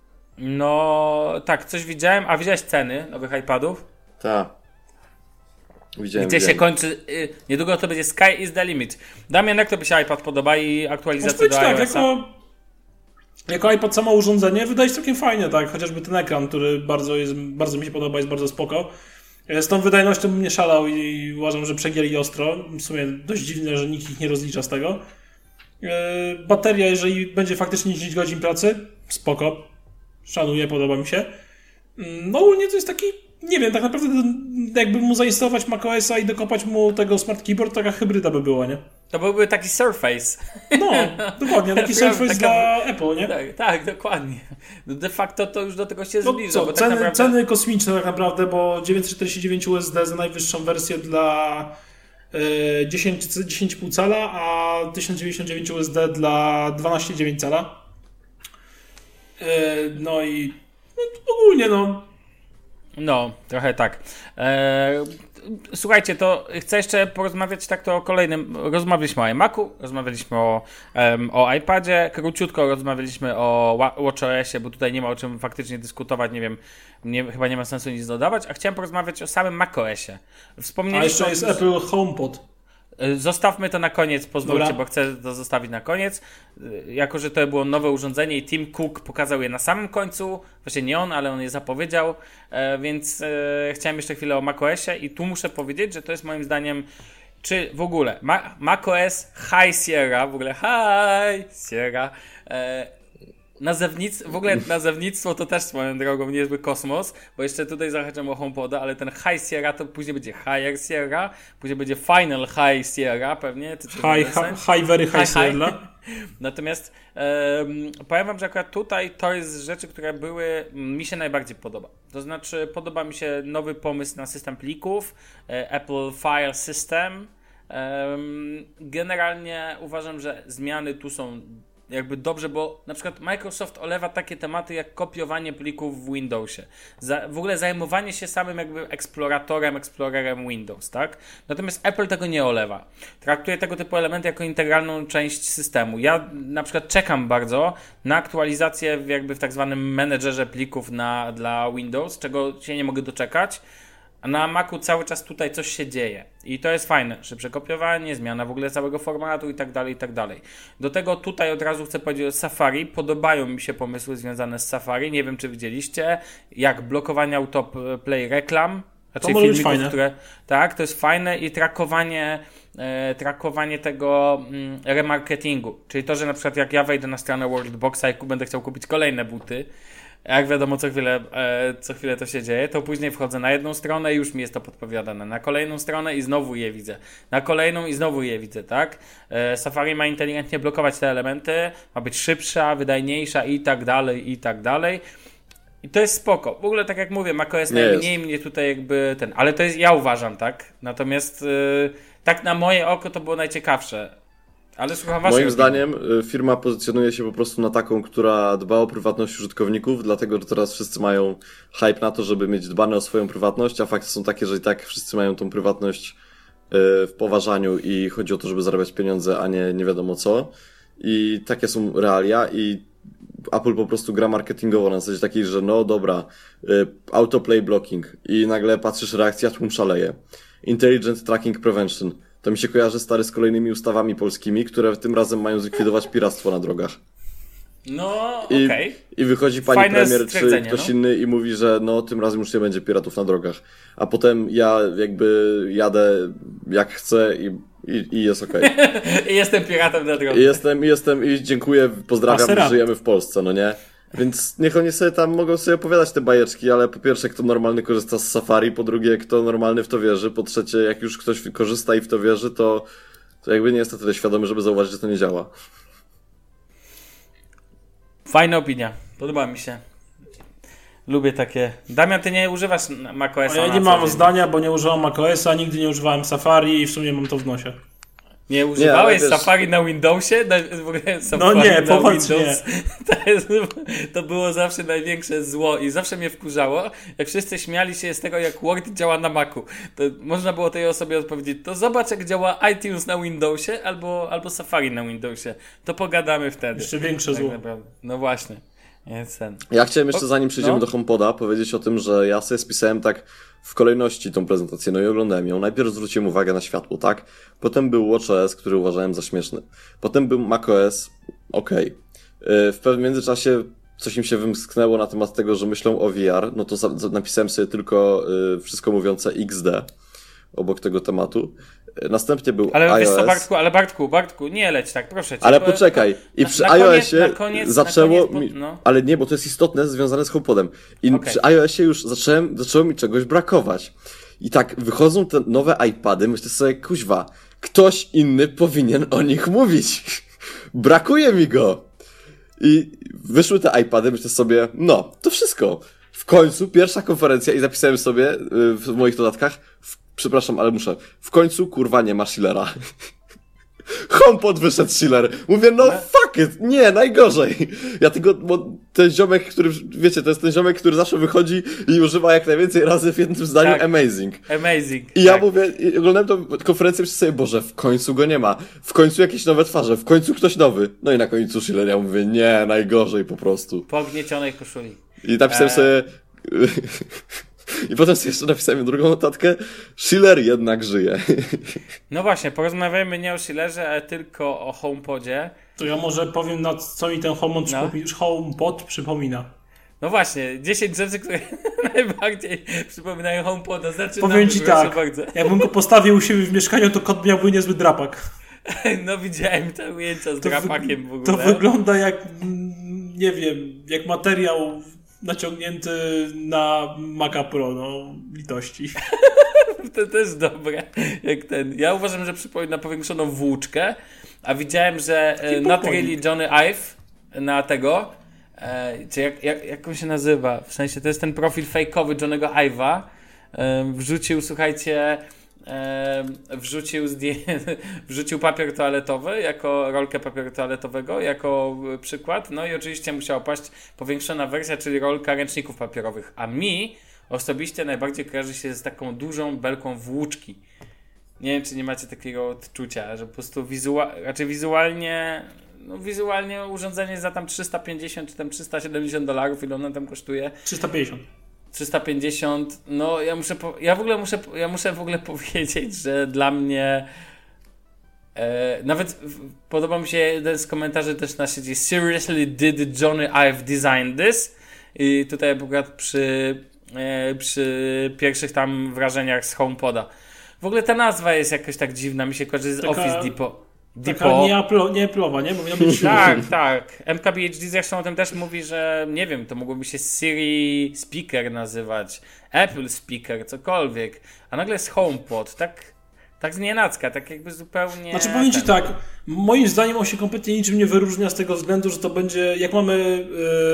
B: No tak, coś widziałem. A widziałeś ceny nowych iPadów?
D: Tak. Widziałem.
B: Się kończy, niedługo to będzie Sky is the limit. Damian, jak to by się iPad podoba i aktualizacja do iOS-a?
C: Jako iPad samo urządzenie wydaje się całkiem fajnie, tak? Chociażby ten ekran, który bardzo mi się podoba, jest bardzo spoko. Z tą wydajnością bym nie szalał i uważam, że przegięli ostro. W sumie dość dziwne, że nikt ich nie rozlicza z tego. Bateria, jeżeli będzie faktycznie 10 godzin pracy, spoko. Szanuję, podoba mi się. No ogólnie to jest taki, nie wiem, tak naprawdę jakby mu zainstalować macOS-a i dokopać mu tego Smart Keyboard, taka hybryda by była, nie?
B: To byłby taki Surface.
C: No, dokładnie, taki Surface dla Apple, nie?
B: Tak, dokładnie. No de facto to już do tego się zbliża.
C: Co,
B: bo tak naprawdę...
C: ceny kosmiczne tak naprawdę, bo 949 USD za najwyższą wersję dla 10,5 cala, a 1099 USD dla 12,9 cala. No i ogólnie
B: No, trochę tak. Słuchajcie, to chcę jeszcze porozmawiać tak to o kolejnym. Rozmawialiśmy o iMacu, rozmawialiśmy o iPadzie, króciutko rozmawialiśmy o WatchOSie, bo tutaj nie ma o czym faktycznie dyskutować, nie wiem, chyba nie ma sensu nic dodawać, a chciałem porozmawiać o samym macOSie.
C: A jeszcze jest Apple HomePod.
B: Zostawmy to na koniec, pozwólcie,
C: Dobra.
B: bo chcę to zostawić na koniec. Jako że to było nowe urządzenie i Tim Cook pokazał je na samym końcu, właśnie nie on, ale on je zapowiedział, więc chciałem jeszcze chwilę o macOSie i tu muszę powiedzieć, że to jest moim zdaniem, czy w ogóle macOS High Sierra, w ogóle High Sierra, nazewnictwo to też swoją drogą niezły kosmos, bo jeszcze tutaj zahaczam o HomePoda, ale ten High Sierra to później będzie Higher Sierra, później będzie Final High Sierra pewnie.
C: Very High Sierra.
B: Natomiast powiem wam, że akurat tutaj to jest z rzeczy, które mi się najbardziej podoba. To znaczy podoba mi się nowy pomysł na system plików, Apple File System. Generalnie uważam, że zmiany tu są jakby dobrze, bo na przykład Microsoft olewa takie tematy jak kopiowanie plików w Windowsie. W ogóle zajmowanie się samym jakby Explorerem Windows, tak? Natomiast Apple tego nie olewa. Traktuje tego typu elementy jako integralną część systemu. Ja na przykład czekam bardzo na aktualizację jakby w tak zwanym menedżerze plików dla Windows, czego się nie mogę doczekać. A na Macu cały czas tutaj coś się dzieje. I to jest fajne. Szybsze kopiowanie, zmiana w ogóle całego formatu i tak dalej, i tak dalej. Do tego tutaj od razu chcę powiedzieć o Safari. Podobają mi się pomysły związane z Safari. Nie wiem, czy widzieliście, jak blokowanie autoplay reklam.
C: To może być fajne.
B: Tak, to jest fajne i trakowanie tego remarketingu. Czyli to, że na przykład jak ja wejdę na stronę Worldboxa i będę chciał kupić kolejne buty, jak wiadomo, co chwilę to się dzieje, to później wchodzę na jedną stronę i już mi jest to podpowiadane. Na kolejną stronę i znowu je widzę. Na kolejną i znowu je widzę, tak? Safari ma inteligentnie blokować te elementy, ma być szybsza, wydajniejsza i tak dalej, i tak dalej. I to jest spoko. W ogóle tak jak mówię, macOS najmniej mnie tutaj jakby ale to jest, ja uważam, tak? Natomiast tak na moje oko to było najciekawsze. Ale słucham
D: Moim zdaniem firma pozycjonuje się po prostu na taką, która dba o prywatność użytkowników, dlatego że teraz wszyscy mają hype na to, żeby mieć dbane o swoją prywatność, a fakty są takie, że i tak wszyscy mają tą prywatność w poważaniu i chodzi o to, żeby zarabiać pieniądze, a nie wiadomo co. I takie są realia i Apple po prostu gra marketingowo na zasadzie takiej, że no dobra, autoplay blocking i nagle patrzysz reakcja, tłum szaleje. Intelligent Tracking Prevention. To mi się kojarzy stary z kolejnymi ustawami polskimi, które tym razem mają zlikwidować piractwo na drogach.
B: No, okej.
D: I wychodzi pani premier czy ktoś inny i mówi, że no tym razem już nie będzie piratów na drogach. A potem ja jakby jadę jak chcę i jest okej.
B: I jestem piratem na drogach.
D: Jestem i dziękuję, pozdrawiam, żyjemy w Polsce, no nie? Więc niech oni sobie tam mogą sobie opowiadać te bajeczki, ale po pierwsze, kto normalny korzysta z Safari, po drugie, kto normalny w to wierzy, po trzecie, jak już ktoś korzysta i w to wierzy, to jakby nie jest to tyle świadomy, żeby zauważyć, że to nie działa.
B: Fajna opinia, podoba mi się. Lubię takie. Damian, ty nie używasz macOS-a?
C: Ja nie mam zdania, bo nie używam macOS-a, nigdy nie używałem Safari i w sumie mam to w nosie.
B: Nie używałeś Safari na Windowsie? W ogóle Safari
C: no nie,
B: na
C: popatrz,
B: Windows. To było zawsze największe zło i zawsze mnie wkurzało, jak wszyscy śmiali się z tego, jak Word działa na Macu. To można było tej osobie odpowiedzieć, to zobacz, jak działa iTunes na Windowsie albo Safari na Windowsie. To pogadamy wtedy.
C: Jeszcze większe zło.
B: Naprawdę. No właśnie. Jest ten.
D: Ja chciałem jeszcze, zanim przejdziemy do HomePoda, powiedzieć o tym, że ja sobie spisałem tak w kolejności tą prezentację, no i oglądałem ją. Najpierw zwróciłem uwagę na światło, tak? Potem był WatchOS, który uważałem za śmieszny. Potem był macOS, okej. W pewnym międzyczasie coś im się wymsknęło na temat tego, że myślą o VR, no to napisałem sobie tylko wszystko mówiące XD obok tego tematu. Następnie był
B: ale
D: iOS.
B: Wiesz co, Bartku, nie leć tak, proszę cię.
D: Ale poczekaj. I przy iOSie zaczęło mi... Ale nie, bo to jest istotne, związane z HomePodem. I przy iOSie już zaczęło mi czegoś brakować. I tak wychodzą te nowe iPady, myślę sobie, kuźwa, ktoś inny powinien o nich mówić. Brakuje mi go. I wyszły te iPady, myślę sobie, no, to wszystko. W końcu pierwsza konferencja i zapisałem sobie w moich notatkach, przepraszam, ale muszę, w końcu kurwa nie ma Schillera. HomePod wyszedł Schiller. Mówię, no fuck it, nie, najgorzej. Ja tego, bo ten ziomek, który, wiecie, to jest ten ziomek, który zawsze wychodzi i używa jak najwięcej razy w jednym zdaniu
B: tak.
D: amazing.
B: Amazing.
D: I ja mówię, i oglądałem tą konferencję i myślę sobie, Boże, w końcu go nie ma. W końcu jakieś nowe twarze, w końcu ktoś nowy. No i na końcu Schiller, ja mówię, nie, najgorzej po prostu.
B: Po gniecionej koszuli.
D: I napisałem sobie... I potem sobie jeszcze napisałem drugą notatkę. Schiller jednak żyje.
B: No właśnie, porozmawiajmy nie o Schillerze, ale tylko o HomePodzie.
C: To ja może powiem, na co mi ten HomePod przypomina.
B: No właśnie, 10 rzeczy, które najbardziej przypominają HomePoda.
C: Powiem ci tak, jakbym go postawił u siebie w mieszkaniu, to kot miałby niezły drapak.
B: No widziałem te ujęcia z drapakiem w ogóle.
C: To wygląda jak, nie wiem, jak materiał naciągnięty na Maca Pro, no, litości.
B: To też dobre, jak ten. Ja uważam, że przypomina powiększoną włóczkę, a widziałem, że not really Johnny Ive na tego, czy jak on się nazywa, w sensie to jest ten profil fejkowy Johnny'ego Ive'a, wrzucił, słuchajcie, wrzucił papier toaletowy jako rolkę papieru toaletowego jako przykład, no i oczywiście musiała paść powiększona wersja, czyli rolka ręczników papierowych, a mi osobiście najbardziej kojarzy się z taką dużą belką włóczki. Nie wiem, czy nie macie takiego odczucia, że po prostu wizualnie urządzenie za tam 350 czy tam $370, ile ono tam kosztuje? 350, no ja muszę w ogóle powiedzieć, że dla mnie nawet podoba mi się jeden z komentarzy też na sieci, seriously did Johnny Ive design this? I tutaj akurat przy pierwszych tam wrażeniach z HomePoda. W ogóle ta nazwa jest jakoś tak dziwna, mi się kojarzy z taka, Office Depot.
C: Taka nie Apple'owa, nie? Powinna być
B: tak. MKBHD zresztą o tym też mówi, że nie wiem, to mogłoby się Siri Speaker nazywać, Apple Speaker, cokolwiek, a nagle jest HomePod, tak znienacka, tak jakby zupełnie...
C: Znaczy powiem ci tak, moim zdaniem on się kompletnie niczym nie wyróżnia z tego względu, że to będzie, jak mamy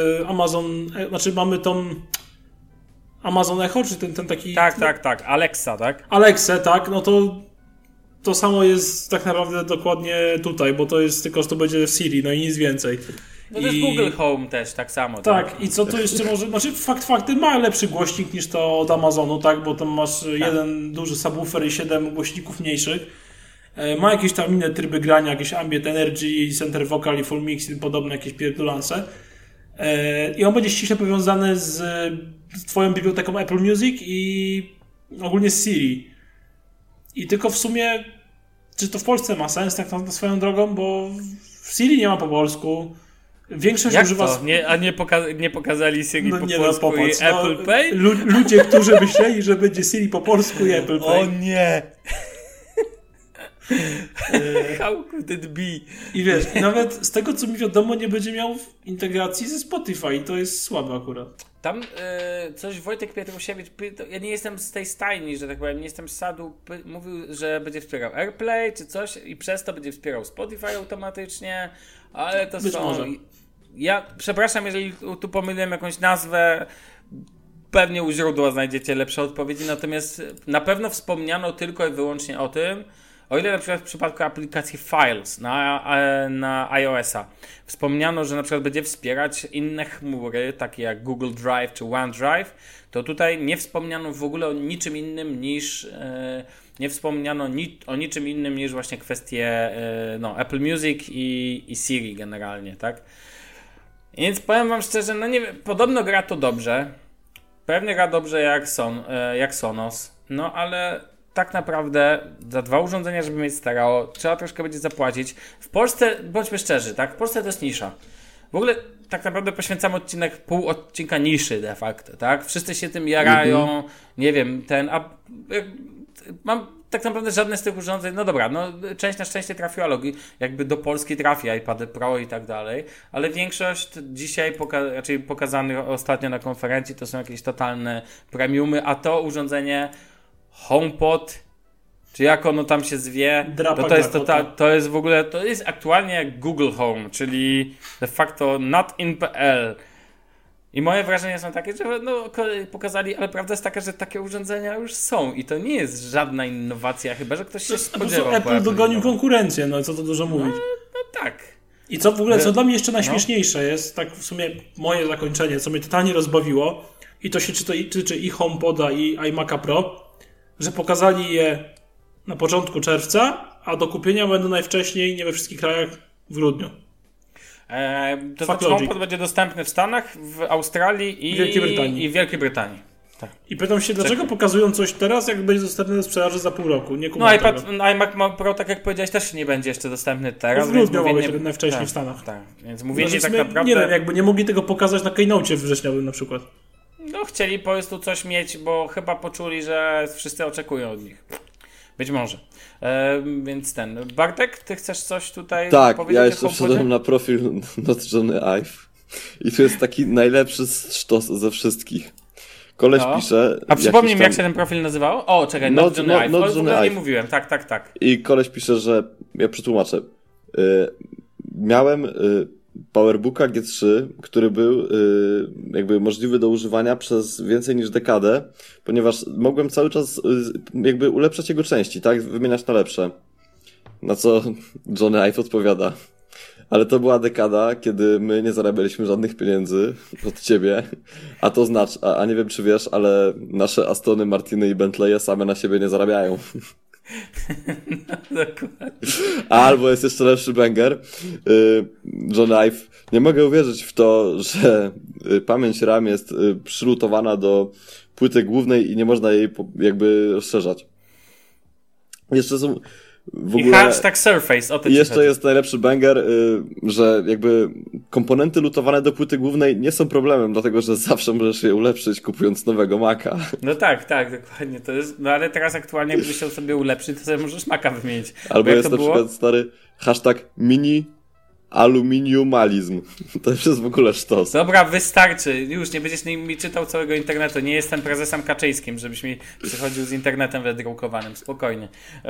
C: mamy tą Amazon Echo, czy ten taki...
B: Tak, Alexa, tak?
C: Alexę, tak, no to samo jest tak naprawdę dokładnie tutaj, bo to jest tylko, że to będzie w Siri, no i nic więcej.
B: No to jest Google Home też, tak samo.
C: Tak, i co tu jeszcze może... Znaczy fakty ma lepszy głośnik niż to od Amazonu, tak, bo tam masz jeden duży subwoofer i 7 głośników mniejszych. Ma jakieś tam inne tryby grania, jakieś Ambient Energy, Center Vocal i Full Mix i podobne jakieś pierdulanse. I on będzie ściśle powiązany z twoją biblioteką Apple Music i ogólnie z Siri. I tylko w sumie, czy to w Polsce ma sens tak na swoją drogą, bo w Siri nie ma po polsku. Większość
B: jak
C: używa...
B: to? Nie pokazali Siri po polsku i Apple Pay?
C: Ludzie, którzy myśleli, że będzie Siri po polsku i Apple Pay.
B: O nie! How could it be?
C: I wiesz, nawet z tego co mi wiadomo, nie będzie miał integracji ze Spotify i to jest słabe akurat.
B: Tam coś Wojtek Pietrusiewicz, ja nie jestem z tej stajni, że tak powiem, nie jestem z sadu, mówił, że będzie wspierał AirPlay czy coś i przez to będzie wspierał Spotify automatycznie, ale to
C: Być
B: są...
C: może.
B: Ja przepraszam, jeżeli tu pomyliłem jakąś nazwę, pewnie u źródła znajdziecie lepsze odpowiedzi, natomiast na pewno wspomniano tylko i wyłącznie o tym, o ile na przykład w przypadku aplikacji Files na iOS-a wspomniano, że na przykład będzie wspierać inne chmury, takie jak Google Drive czy OneDrive, to tutaj nie wspomniano w ogóle o niczym innym niż o niczym innym niż właśnie kwestie Apple Music i Siri generalnie, tak? Więc powiem wam szczerze, no nie wiem, podobno gra to dobrze, pewnie gra dobrze jak Sonos, no ale tak naprawdę za 2 urządzenia, żeby mieć stereo, trzeba troszkę będzie zapłacić. W Polsce, bądźmy szczerzy, tak? W Polsce to jest nisza. W ogóle tak naprawdę poświęcamy pół odcinka niszy de facto, tak? Wszyscy się tym jarają, nie wiem, mam tak naprawdę żadne z tych urządzeń, no dobra, no część na szczęście trafiła jakby do Polski trafi iPady Pro i tak dalej, ale większość dzisiaj raczej pokazanych ostatnio na konferencji to są jakieś totalne premiumy, a to urządzenie HomePod, czy jak ono tam się zwie, to jest w ogóle, to jest aktualnie jak Google Home, czyli de facto notin.pl. I moje wrażenia są takie, że pokazali, ale prawda jest taka, że takie urządzenia już są i to nie jest żadna innowacja, chyba że ktoś się spodziewał.
C: Apple dogonił konkurencję, no co to dużo mówić.
B: No tak.
C: I co w ogóle, co dla mnie jeszcze najśmieszniejsze jest, tak w sumie moje zakończenie, co mnie totalnie rozbawiło, i to się tyczy i HomePoda, i iMac'a Pro, że pokazali je na początku czerwca, a do kupienia będą najwcześniej, nie we wszystkich krajach, w grudniu.
B: To znaczy HomePod będzie dostępny w Stanach, w Australii i Wielkiej Brytanii. Tak.
C: I pytam się, dlaczego pokazują coś teraz, jak będzie dostępny do sprzedaży za pół roku? Nie
B: iMac Pro, tak jak powiedziałeś, też nie będzie jeszcze dostępny teraz.
C: W grudniu ma być najwcześniej w Stanach.
B: Tak, więc mówienie tak naprawdę...
C: Nie wiem, jakby nie mogli tego pokazać na Keynote'cie wrześniowym na przykład.
B: No chcieli po prostu coś mieć, bo chyba poczuli, że wszyscy oczekują od nich. Być może. Więc Bartek, ty chcesz coś tutaj powiedzieć?
D: Tak, ja jeszcze wszedłem na profil Not Johnny Ive i tu jest taki najlepszy sztos ze wszystkich. Koleś pisze...
B: A przypomnij mi, jak się ten profil nazywał? O, czekaj, Not Johnny Ive. Not Johnny Ive. Nie mówiłem, tak.
D: I koleś pisze, że... Ja przetłumaczę. Miałem PowerBooka G3, który był jakby możliwy do używania przez więcej niż dekadę, ponieważ mogłem cały czas jakby ulepszać jego części, tak? Wymieniać na lepsze. Na co Johnny Ive odpowiada: ale to była dekada, kiedy my nie zarabialiśmy żadnych pieniędzy od ciebie, a to znaczy, a nie wiem czy wiesz, ale nasze Astony, Martiny i Bentleye same na siebie nie zarabiają.
B: No, dokładnie.
D: Albo jest jeszcze lepszy banger. Johnny Ive: nie mogę uwierzyć w to, że pamięć RAM jest przylutowana do płyty głównej i nie można jej jakby rozszerzać. Jeszcze są w ogóle...
B: I hashtag Surface, o tym
D: jeszcze jest najlepszy banger, że jakby komponenty lutowane do płyty głównej nie są problemem, dlatego że zawsze możesz je ulepszyć kupując nowego Maca.
B: No tak, dokładnie. To jest, no ale teraz aktualnie jakbyś chciał sobie ulepszyć, to sobie możesz Maca wymienić.
D: Albo jest na przykład stary hashtag mini aluminiumalizm. To już jest w ogóle sztos.
B: Dobra, wystarczy. Już nie będziesz mi czytał całego internetu. Nie jestem prezesem Kaczyńskim, żebyś mi przychodził z internetem wydrukowanym. Spokojnie.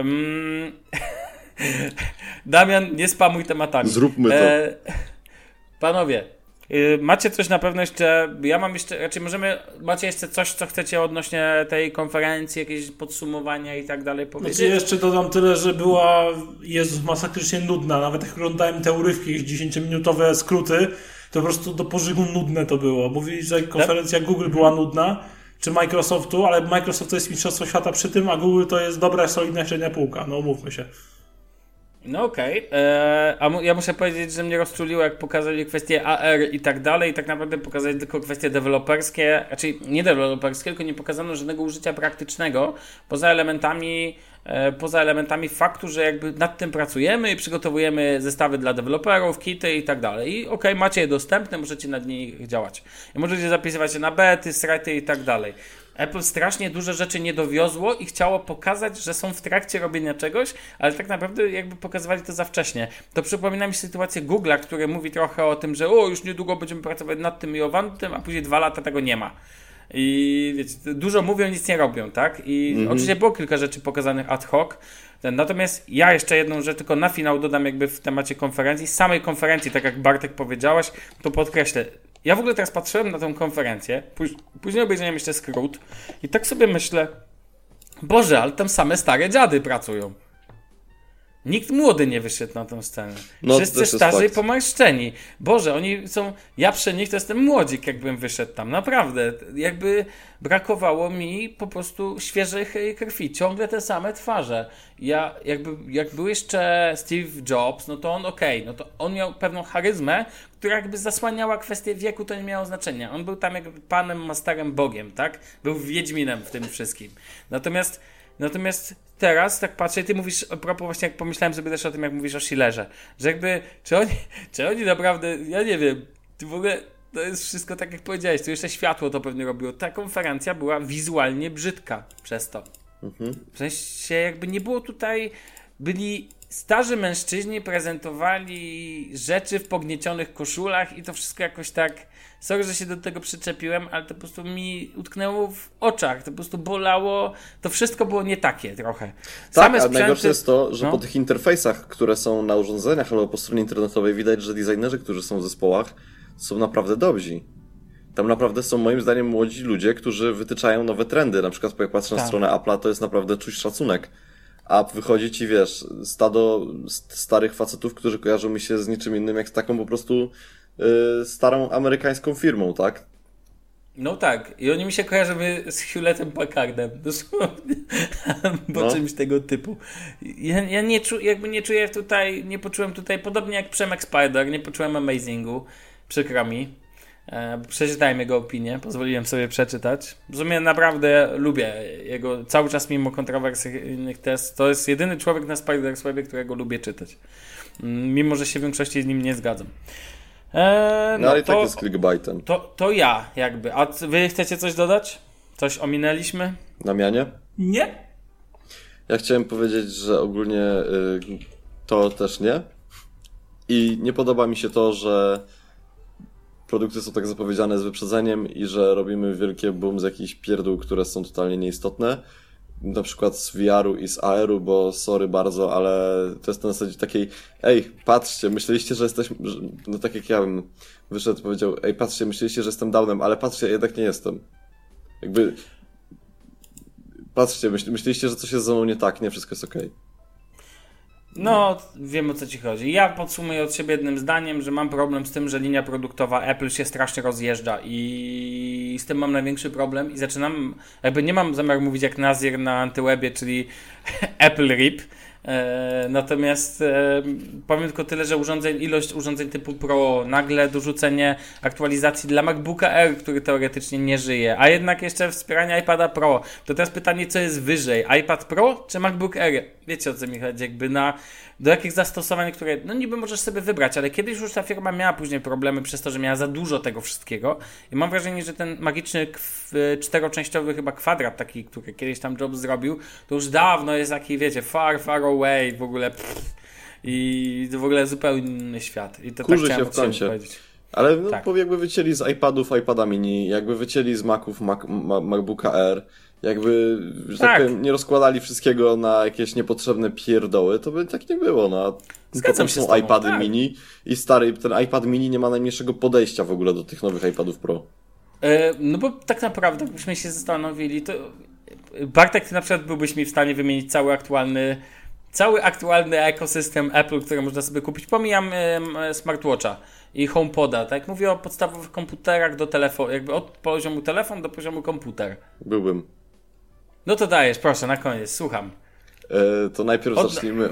B: Damian, nie spamuj tematami.
D: Zróbmy to.
B: Panowie, macie coś na pewno jeszcze, ja mam jeszcze, raczej macie jeszcze coś, co chcecie odnośnie tej konferencji, jakieś podsumowania i tak dalej powiedzieć?
C: Znaczy jeszcze dodam tyle, że jest masakrycznie nudna, nawet jak oglądałem te urywki, 10-minutowe skróty, to po prostu do pożygu nudne to było. Mówili, że konferencja Google była nudna, czy Microsoftu, ale Microsoft to jest mistrzostwo świata przy tym, a Google to jest dobra, solidna średnia półka, no umówmy się.
B: No okej, a ja muszę powiedzieć, że mnie rozczuliło, jak pokazali kwestie AR i tak dalej, i tak naprawdę pokazali tylko kwestie deweloperskie, raczej nie deweloperskie, tylko nie pokazano żadnego użycia praktycznego, poza elementami faktu, że jakby nad tym pracujemy i przygotowujemy zestawy dla deweloperów, kity i tak dalej. I macie je dostępne, możecie nad nich działać. I możecie zapisywać się na bety, thready i tak dalej. Apple strasznie dużo rzeczy nie dowiozło i chciało pokazać, że są w trakcie robienia czegoś, ale tak naprawdę jakby pokazywali to za wcześnie. To przypomina mi sytuację Google'a, który mówi trochę o tym, że już niedługo będziemy pracować nad tym i owantym, a później 2 lata tego nie ma. I wiecie, dużo mówią, nic nie robią, tak? I oczywiście było kilka rzeczy pokazanych ad hoc. Natomiast ja jeszcze jedną rzecz tylko na finał dodam jakby w temacie konferencji. Z samej konferencji, tak jak Bartek powiedziałeś, to podkreślę. Ja w ogóle teraz patrzyłem na tę konferencję, później obejrzałem jeszcze skrót i tak sobie myślę, Boże, ale tam same stare dziady pracują. Nikt młody nie wyszedł na tę scenę. Wszyscy starzy i pomarszczeni. Boże, oni są... Ja przy nich to jestem młodzik, jakbym wyszedł tam. Naprawdę. Jakby brakowało mi po prostu świeżej krwi. Ciągle te same twarze. Jak był jeszcze Steve Jobs, no to on no to on miał pewną charyzmę, która jakby zasłaniała kwestię wieku, to nie miało znaczenia. On był tam jakby panem, masterem, Bogiem, tak? Był wiedźminem w tym wszystkim. Natomiast teraz tak patrzę i ty mówisz, a propos właśnie jak pomyślałem sobie też o tym, jak mówisz o Schillerze, że jakby, czy oni naprawdę, ja nie wiem, w ogóle to jest wszystko tak jak powiedziałeś, to jeszcze światło to pewnie robiło. Ta konferencja była wizualnie brzydka przez to. W sensie jakby nie było tutaj, byli starzy mężczyźni prezentowali rzeczy w pogniecionych koszulach i to wszystko jakoś tak, sorry, że się do tego przyczepiłem, ale to po prostu mi utknęło w oczach, to po prostu bolało, to wszystko było nie takie trochę.
D: Tak, a najgorsze jest to, że po tych interfejsach, które są na urządzeniach albo po stronie internetowej widać, że designerzy, którzy są w zespołach, są naprawdę dobrzy. Tam naprawdę są moim zdaniem młodzi ludzie, którzy wytyczają nowe trendy. Na przykład jak patrzę na stronę Apple'a, to jest naprawdę czuć szacunek. A wychodzi ci, wiesz, stado starych facetów, którzy kojarzą mi się z niczym innym jak z taką po prostu starą amerykańską firmą, tak?
B: No tak, i oni mi się kojarzą z Hewlettem Packardem, dosłownie, bo czymś tego typu. Ja nie czuję tutaj, nie poczułem tutaj, podobnie jak Przemek Spider, nie poczułem amazingu, przykro mi. Przeczytałem jego opinię, pozwoliłem sobie przeczytać. W sumie naprawdę lubię jego, cały czas mimo kontrowersyjnych test, to jest jedyny człowiek na Spider-Swebie, którego lubię czytać. Mimo, że się w większości z nim nie zgadzam.
D: Ale i tak jest clickbaitem.
B: To ja jakby. A wy chcecie coś dodać? Coś ominęliśmy?
D: Na mianie?
C: Nie?
D: Ja chciałem powiedzieć, że ogólnie to też nie. I nie podoba mi się to, że produkty są tak zapowiedziane z wyprzedzeniem i że robimy wielkie boom z jakichś pierdół, które są totalnie nieistotne. Na przykład z VR-u i z AR-u, bo sorry bardzo, ale to jest na zasadzie takiej patrzcie, myśleliście, że jesteśmy, no tak jak ja bym wyszedł i powiedział, patrzcie, myśleliście, że jestem downem, ale patrzcie, jednak nie jestem. Jakby patrzcie, myśleliście, że coś jest ze mną nie tak, nie, wszystko jest okej.
B: No, wiem o co ci chodzi. Ja podsumuję od siebie jednym zdaniem, że mam problem z tym, że linia produktowa Apple się strasznie rozjeżdża i z tym mam największy problem i zaczynam, jakby nie mam zamiaru mówić jak Nazir na Antywebie, czyli Apple RIP, natomiast powiem tylko tyle, że ilość urządzeń typu Pro, nagle dorzucenie aktualizacji dla MacBooka Air, który teoretycznie nie żyje, a jednak jeszcze wspieranie iPada Pro. To teraz pytanie, co jest wyżej? iPad Pro czy MacBook Air? Wiecie o co mi chodzi? Jakby do jakich zastosowań, które no niby możesz sobie wybrać, ale kiedyś już ta firma miała później problemy przez to, że miała za dużo tego wszystkiego i mam wrażenie, że ten magiczny czteroczęściowy chyba kwadrat taki, który kiedyś tam Jobs zrobił, to już dawno jest taki, wiecie, far away w ogóle i to w ogóle zupełnie inny świat. I to
D: kurzy
B: tak
D: się w kącie. Ale no, tak. Jakby wycięli z iPadów iPada mini, jakby wycięli z Maców MacBooka Air, jakby, że tak powiem, nie rozkładali wszystkiego na jakieś niepotrzebne pierdoły, to by tak nie było. No. Potem są iPady mini i stary, ten iPad mini nie ma najmniejszego podejścia w ogóle do tych nowych iPadów Pro.
B: No bo tak naprawdę, jakbyśmy się zastanowili, to Bartek, ty na przykład byłbyś mi w stanie wymienić cały aktualny ekosystem Apple, który można sobie kupić. Pomijam smartwatcha i HomePoda, tak? Mówię o podstawowych komputerach do telefonu, jakby od poziomu telefon do poziomu komputer.
D: Byłbym.
B: No to dajesz, proszę, na koniec, słucham.
D: To najpierw zacznijmy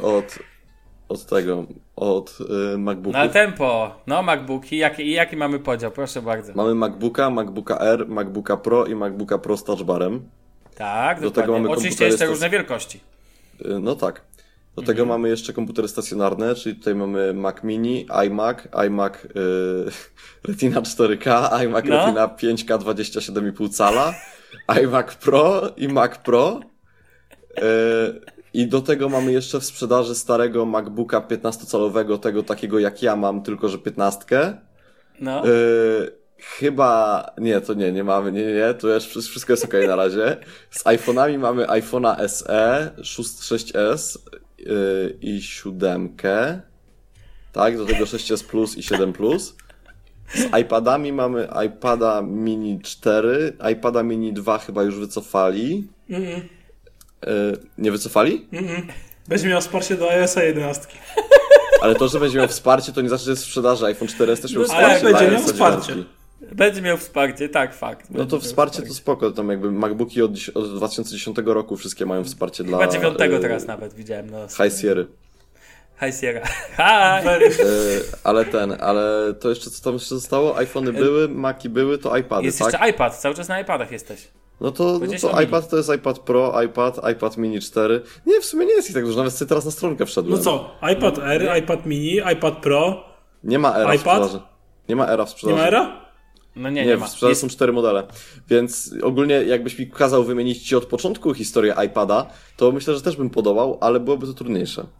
D: od MacBooków.
B: Na tempo. No, MacBooki. Jaki mamy podział? Proszę bardzo.
D: Mamy MacBooka Air, MacBooka Pro i MacBooka Pro z touchbarem.
B: Tak, do tego mamy oczywiście jeszcze różne wielkości.
D: No tak. Do tego mamy jeszcze komputery stacjonarne, czyli tutaj mamy Mac Mini, iMac Retina 4K, iMac Retina 5K 27,5 cala, iMac Pro i Mac Pro. I do tego mamy jeszcze w sprzedaży starego MacBooka 15-calowego, tego takiego jak ja mam, tylko że 15. No. Chyba, nie mamy, nie, to już wszystko jest okej na razie. Z iPhone'ami mamy iPhone'a SE, 6S i 7. Tak, do tego 6S Plus i 7 Plus. Z iPadami mamy iPada Mini 4, iPada Mini 2 chyba już wycofali. Nie wycofali?
C: Będzie miał wsparcie do iOS 11.
D: Ale to, że będzie miał wsparcie, to nie znaczy, że jest w sprzedaży. iPhone 4S też miał wsparcie.
C: Ale będzie miał wsparcie.
B: Będzie miał wsparcie, tak, fakt.
D: No to wsparcie to spoko, tam jakby MacBooki od 2010 roku wszystkie mają wsparcie
B: chyba
D: dla...
B: Chyba 9 teraz nawet widziałem. No,
D: High Sierry.
B: High Sierra.
D: Ale to jeszcze co tam jeszcze zostało? iPhony były, Maci były, to iPady,
B: jest
D: tak?
B: Jest jeszcze iPad, cały czas na iPadach jesteś.
D: No to iPad to jest iPad Pro, iPad Mini 4. Nie, w sumie nie jest ich tak dużo, nawet sobie teraz na stronkę wszedłem.
C: No co? iPad Air, iPad Mini, iPad Pro.
D: Nie ma Era w sprzedaży. Nie ma Era w sprzedaży.
C: Nie ma Era?
B: No nie
D: w
B: ma.
D: sprzedaży są 4 modele. Więc ogólnie jakbyś mi kazał wymienić ci od początku historię iPada, to myślę, że też bym podołał, ale byłoby to trudniejsze.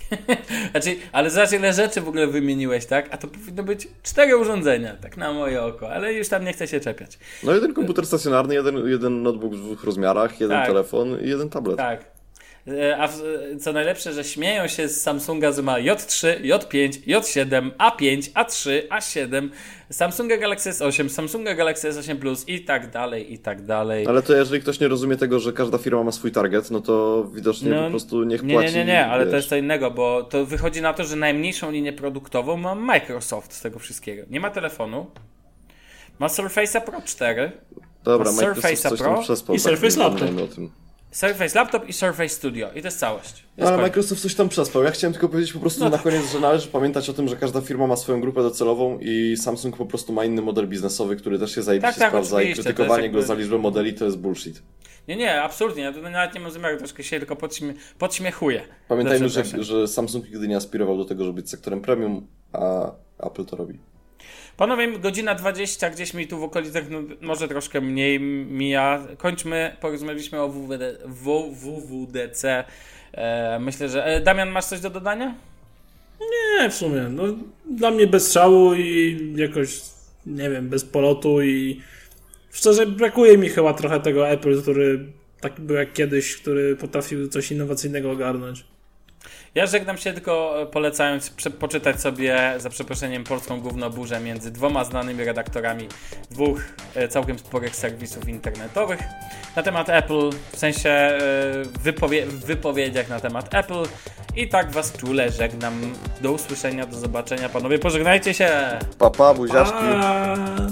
B: Znaczy, ale zobacz ile rzeczy w ogóle wymieniłeś, tak? A to powinno być 4 urządzenia, tak na moje oko, ale już tam nie chcę się czepiać.
D: No jeden komputer stacjonarny, jeden notebook w 2 rozmiarach, jeden telefon i jeden tablet.
B: Tak. A co najlepsze, że śmieją się z Samsunga, że ma J3, J5, J7, A5, A3, A7, Samsunga Galaxy S8, Samsunga Galaxy S8 Plus i tak dalej, i tak dalej.
D: Ale to jeżeli ktoś nie rozumie tego, że każda firma ma swój target, no to widocznie po prostu niech płaci.
B: Nie, ale to jest co innego, bo to wychodzi na to, że najmniejszą linię produktową ma Microsoft z tego wszystkiego. Nie ma telefonu, ma Surface'a Pro 4,
D: dobra,
B: ma
D: Microsoft coś tam przespał.
C: I Surface Laptop.
D: O tym.
B: Surface Laptop i Surface Studio i to jest całość.
D: No, ale Microsoft coś tam przespał. Ja chciałem tylko powiedzieć po prostu na koniec, że należy pamiętać o tym, że każda firma ma swoją grupę docelową i Samsung po prostu ma inny model biznesowy, który też się zajebiście sprawdza i krytykowanie go za liczbę modeli to jest bullshit.
B: Nie, absolutnie. Ja tutaj nawet nie mam zamiaru, troszkę się tylko podśmiechuję.
D: Pamiętajmy, że Samsung nigdy nie aspirował do tego, żeby być sektorem premium, a Apple to robi.
B: Panowie, godzina 20, gdzieś mi tu w okolicach, no, może troszkę mniej mija. Kończmy, porozmawialiśmy o WWDC. Myślę, że... Damian, masz coś do dodania?
C: Nie, w sumie. No, dla mnie bez szału i jakoś, nie wiem, bez polotu i szczerze brakuje mi chyba trochę tego Apple, który taki był jak kiedyś, który potrafił coś innowacyjnego ogarnąć.
B: Ja żegnam się tylko polecając poczytać sobie, za przeproszeniem, polską gównoburzę między 2 znanymi redaktorami 2 całkiem sporych serwisów internetowych na temat Apple, w sensie w wypowiedziach na temat Apple. I tak was czule żegnam. Do usłyszenia, do zobaczenia. Panowie, pożegnajcie się!
D: Pa, buziaczki!
C: Pa!